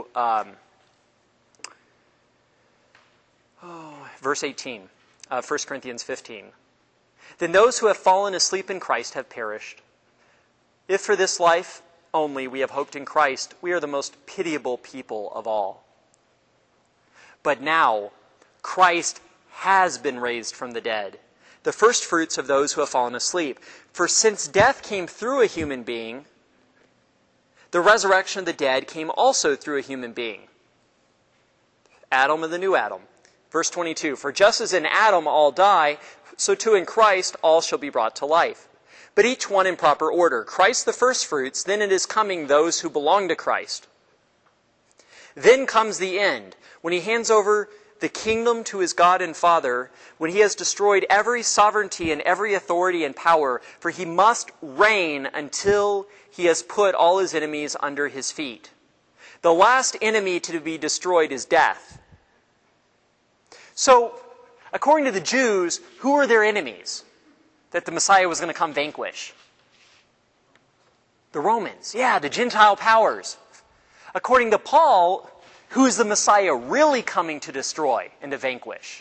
verse 18, 1 Corinthians 15. Then those who have fallen asleep in Christ have perished. If for this life only we have hoped in Christ, we are the most pitiable people of all. But now, Christ has been raised from the dead, the first fruits of those who have fallen asleep. For since death came through a human being, the resurrection of the dead came also through a human being. Adam and the new Adam. Verse 22, for just as in Adam all die, so too in Christ all shall be brought to life. But each one in proper order. Christ the first fruits, then it is coming those who belong to Christ. Then comes the end, when he hands over the kingdom to his God and Father, when he has destroyed every sovereignty and every authority and power, for he must reign until he has put all his enemies under his feet. The last enemy to be destroyed is death. So, according to the Jews, who are their enemies that the Messiah was going to come vanquish? The Romans. Yeah, the Gentile powers. According to Paul, who is the Messiah really coming to destroy and to vanquish?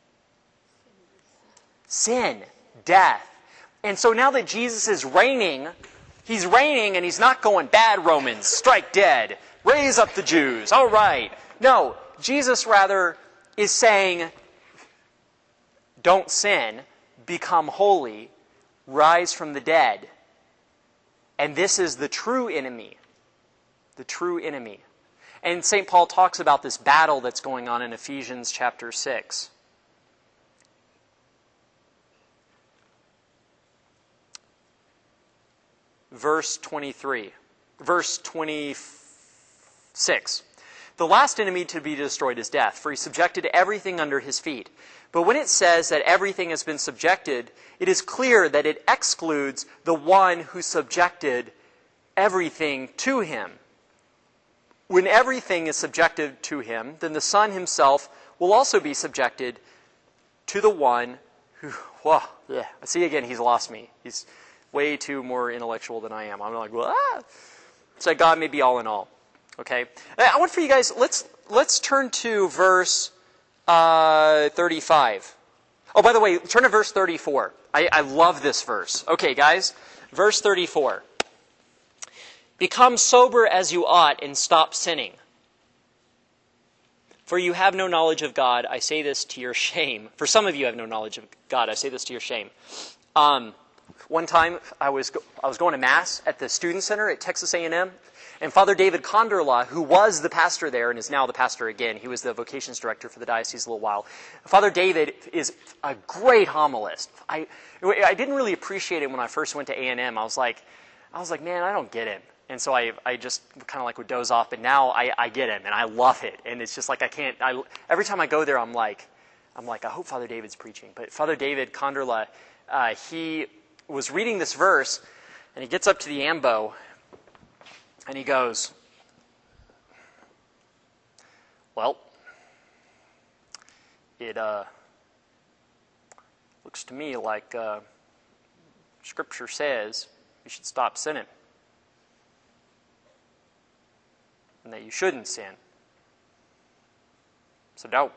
Sin, death. And so now that Jesus is reigning, he's reigning and he's not going, bad Romans, strike dead, raise up the Jews, all right. No, Jesus rather is saying, don't sin, become holy, rise from the dead. And this is the true enemy. The true enemy. And St. Paul talks about this battle that's going on in Ephesians chapter 6. Verse 23. Verse 26. The last enemy to be destroyed is death, for he subjected everything under his feet. But when it says that everything has been subjected, it is clear that it excludes the one who subjected everything to him. When everything is subjected to him, then the Son himself will also be subjected to the one who... See, again, he's lost me. He's way too more intellectual than I am. I'm like, So God may be all in all. Okay? I want for you guys, let's turn to verse 35. Oh, by the way, turn to verse 34. I love this verse. Okay, guys, verse 34. Become sober as you ought and stop sinning. For you have no knowledge of God. I say this to your shame. For some of you have no knowledge of God. I say this to your shame. One time I was going to Mass at the Student Center at Texas A&M. And Father David Conderla, who was the pastor there and is now the pastor again, he was the vocations director for the diocese a little while. Father David is a great homilist. I didn't really appreciate it when I first went to A&M. I was like, man, I don't get him. And so I just kind of like would doze off, but now I get him and I love it. And it's just like every time I go there, I'm like, I hope Father David's preaching. But Father David Conderla, he was reading this verse and he gets up to the ambo and he goes, well, it looks to me like Scripture says you should stop sinning. And that you shouldn't sin. So don't.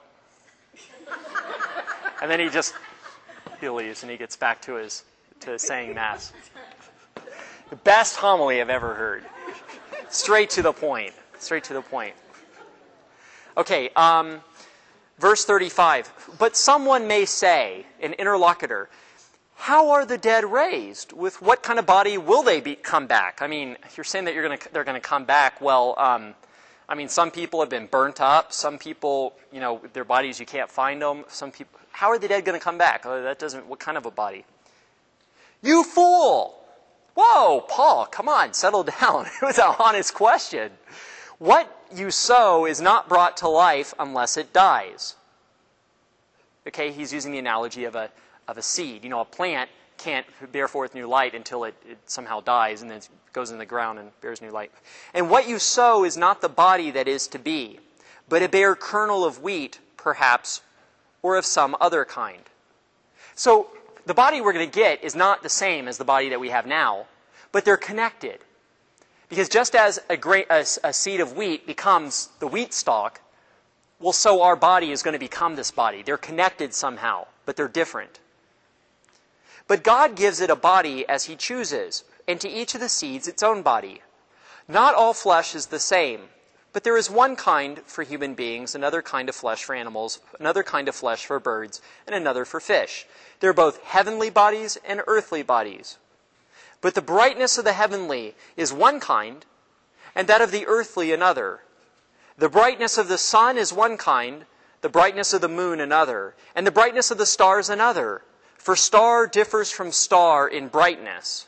And then he leaves and he gets back to saying Mass. The best homily I've ever heard. Straight to the point. Straight to the point. Okay, verse 35. But someone may say, an interlocutor, how are the dead raised? With what kind of body will they come back? I mean, you're saying that they're going to come back. Well, some people have been burnt up. Some people, their bodies, you can't find them. Some people, how are the dead going to come back? What kind of a body? You fool! Whoa, Paul, come on, settle down. It was an honest question. What you sow is not brought to life unless it dies. Okay, he's using the analogy of a seed. A plant can't bear forth new light until it somehow dies and then it goes in the ground and bears new light. And what you sow is not the body that is to be, but a bare kernel of wheat, perhaps, or of some other kind. So the body we're going to get is not the same as the body that we have now, but they're connected. Because just as a seed of wheat becomes the wheat stalk, well, so our body is going to become this body. They're connected somehow, but they're different. But God gives it a body as he chooses, and to each of the seeds its own body. Not all flesh is the same, but there is one kind for human beings, another kind of flesh for animals, another kind of flesh for birds, and another for fish. There are both heavenly bodies and earthly bodies. But the brightness of the heavenly is one kind, and that of the earthly another. The brightness of the sun is one kind, the brightness of the moon another, and the brightness of the stars another. For star differs from star in brightness.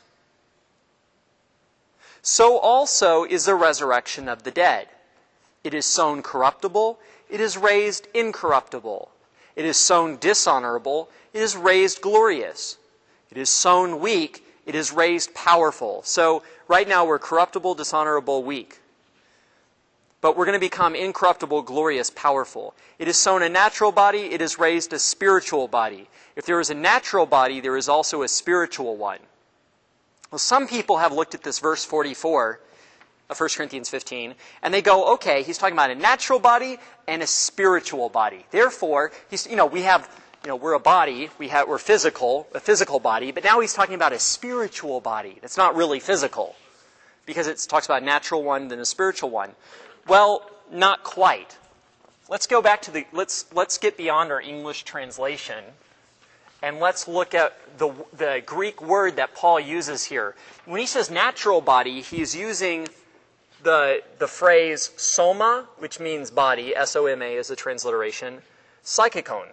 So also is the resurrection of the dead. It is sown corruptible, it is raised incorruptible. It is sown dishonorable, it is raised glorious. It is sown weak, it is raised powerful. So right now we're corruptible, dishonorable, weak. But we're going to become incorruptible, glorious, powerful. It is sown a natural body, it is raised a spiritual body. If there is a natural body, there is also a spiritual one. Well, some people have looked at this verse 44 of 1 Corinthians 15, and they go, okay, he's talking about a natural body and a spiritual body. Therefore, we're a body, we're physical, a physical body, but now he's talking about a spiritual body that's not really physical, because it talks about a natural one and a spiritual one. Well, not quite. Let's go back to let's get beyond our English translation, and let's look at the Greek word that Paul uses here. When he says natural body, he's using the phrase soma, which means body, S-O-M-A is the transliteration, psychikon,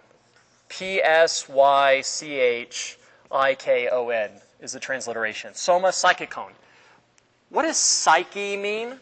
P-S-Y-C-H-I-K-O-N is the transliteration. Soma psychikon. What does psyche mean?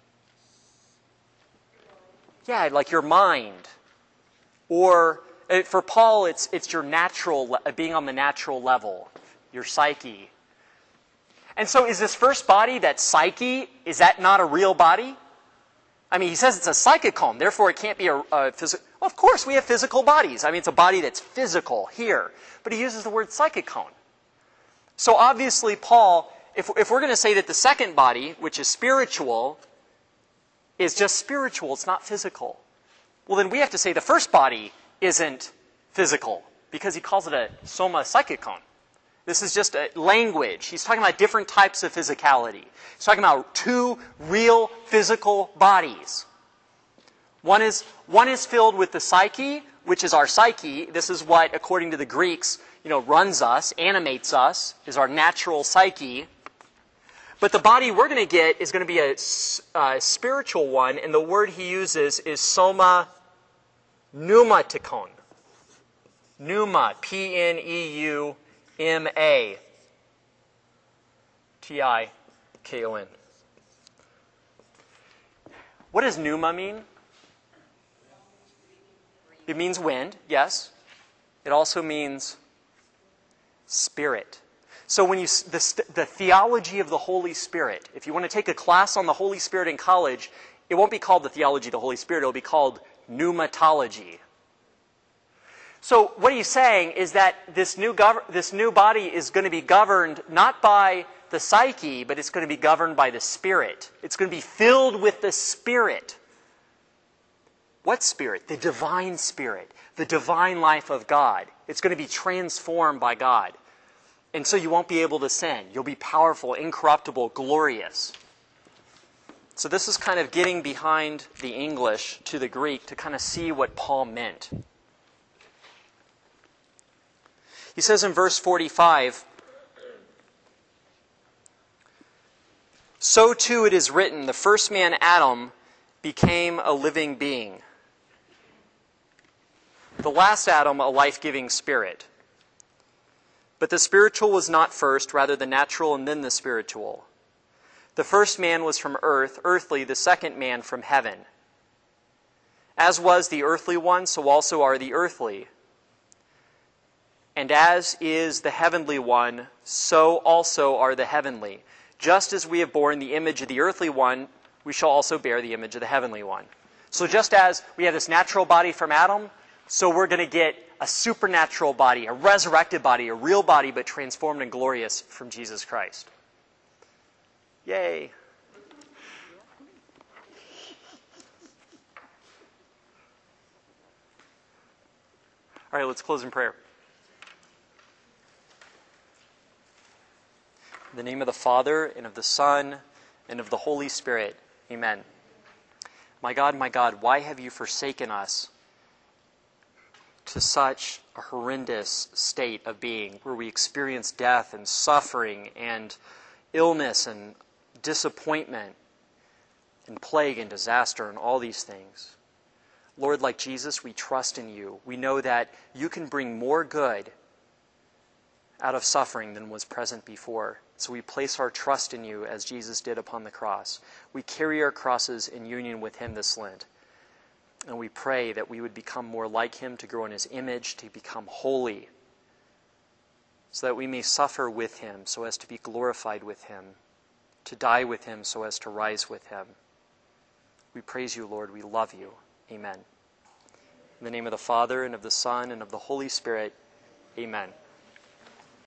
Yeah, like your mind. Or for Paul, it's your natural, being on the natural level, your psyche. And so is this first body, that psyche, is that not a real body? I mean, he says it's a psychikon, therefore it can't be a physical. Well, of course, we have physical bodies. I mean, it's a body that's physical here. But he uses the word psychikon. So obviously, Paul, if we're going to say that the second body, which is spiritual, is just spiritual, it's not physical, well, then we have to say the first body isn't physical, because he calls it a soma psychikon. This is just a language. He's talking about different types of physicality. He's talking about two real physical bodies. One is filled with the psyche, which is our psyche. This is what, according to the Greeks, runs us, animates us, is our natural psyche. But the body we're going to get is going to be a spiritual one, and the word he uses is soma pneumatikon. Pneuma, P-N-E-U-M-A. T-I-K-O-N. What does pneuma mean? It means wind, yes. It also means spirit. So when the theology of the Holy Spirit, if you want to take a class on the Holy Spirit in college, it won't be called the theology of the Holy Spirit, it'll be called pneumatology. So what he's saying is that this new body is going to be governed not by the psyche, but it's going to be governed by the Spirit. It's going to be filled with the Spirit. What Spirit? The divine Spirit, the divine life of God. It's going to be transformed by God. And so you won't be able to sin. You'll be powerful, incorruptible, glorious. So this is kind of getting behind the English to the Greek to kind of see what Paul meant. He says in verse 45, "So too it is written, the first man Adam became a living being. The last Adam, a life-giving spirit. But the spiritual was not first, rather the natural and then the spiritual. The first man was from earth, earthly, the second man from heaven. As was the earthly one, so also are the earthly. And as is the heavenly one, so also are the heavenly. Just as we have borne the image of the earthly one, we shall also bear the image of the heavenly one. So just as we have this natural body from Adam, so we're going to get a supernatural body, a resurrected body, a real body, but transformed and glorious from Jesus Christ. Yay. All right, let's close in prayer. In the name of the Father, and of the Son, and of the Holy Spirit. Amen. My God, why have you forsaken us to such a horrendous state of being, where we experience death and suffering and illness and disappointment and plague and disaster and all these things? Lord, like Jesus, we trust in you. We know that you can bring more good out of suffering than was present before. So we place our trust in you as Jesus did upon the cross. We carry our crosses in union with him this Lent. And we pray that we would become more like him, to grow in his image, to become holy, so that we may suffer with him, so as to be glorified with him, to die with him, so as to rise with him. We praise you, Lord. We love you. Amen. In the name of the Father, and of the Son, and of the Holy Spirit. Amen.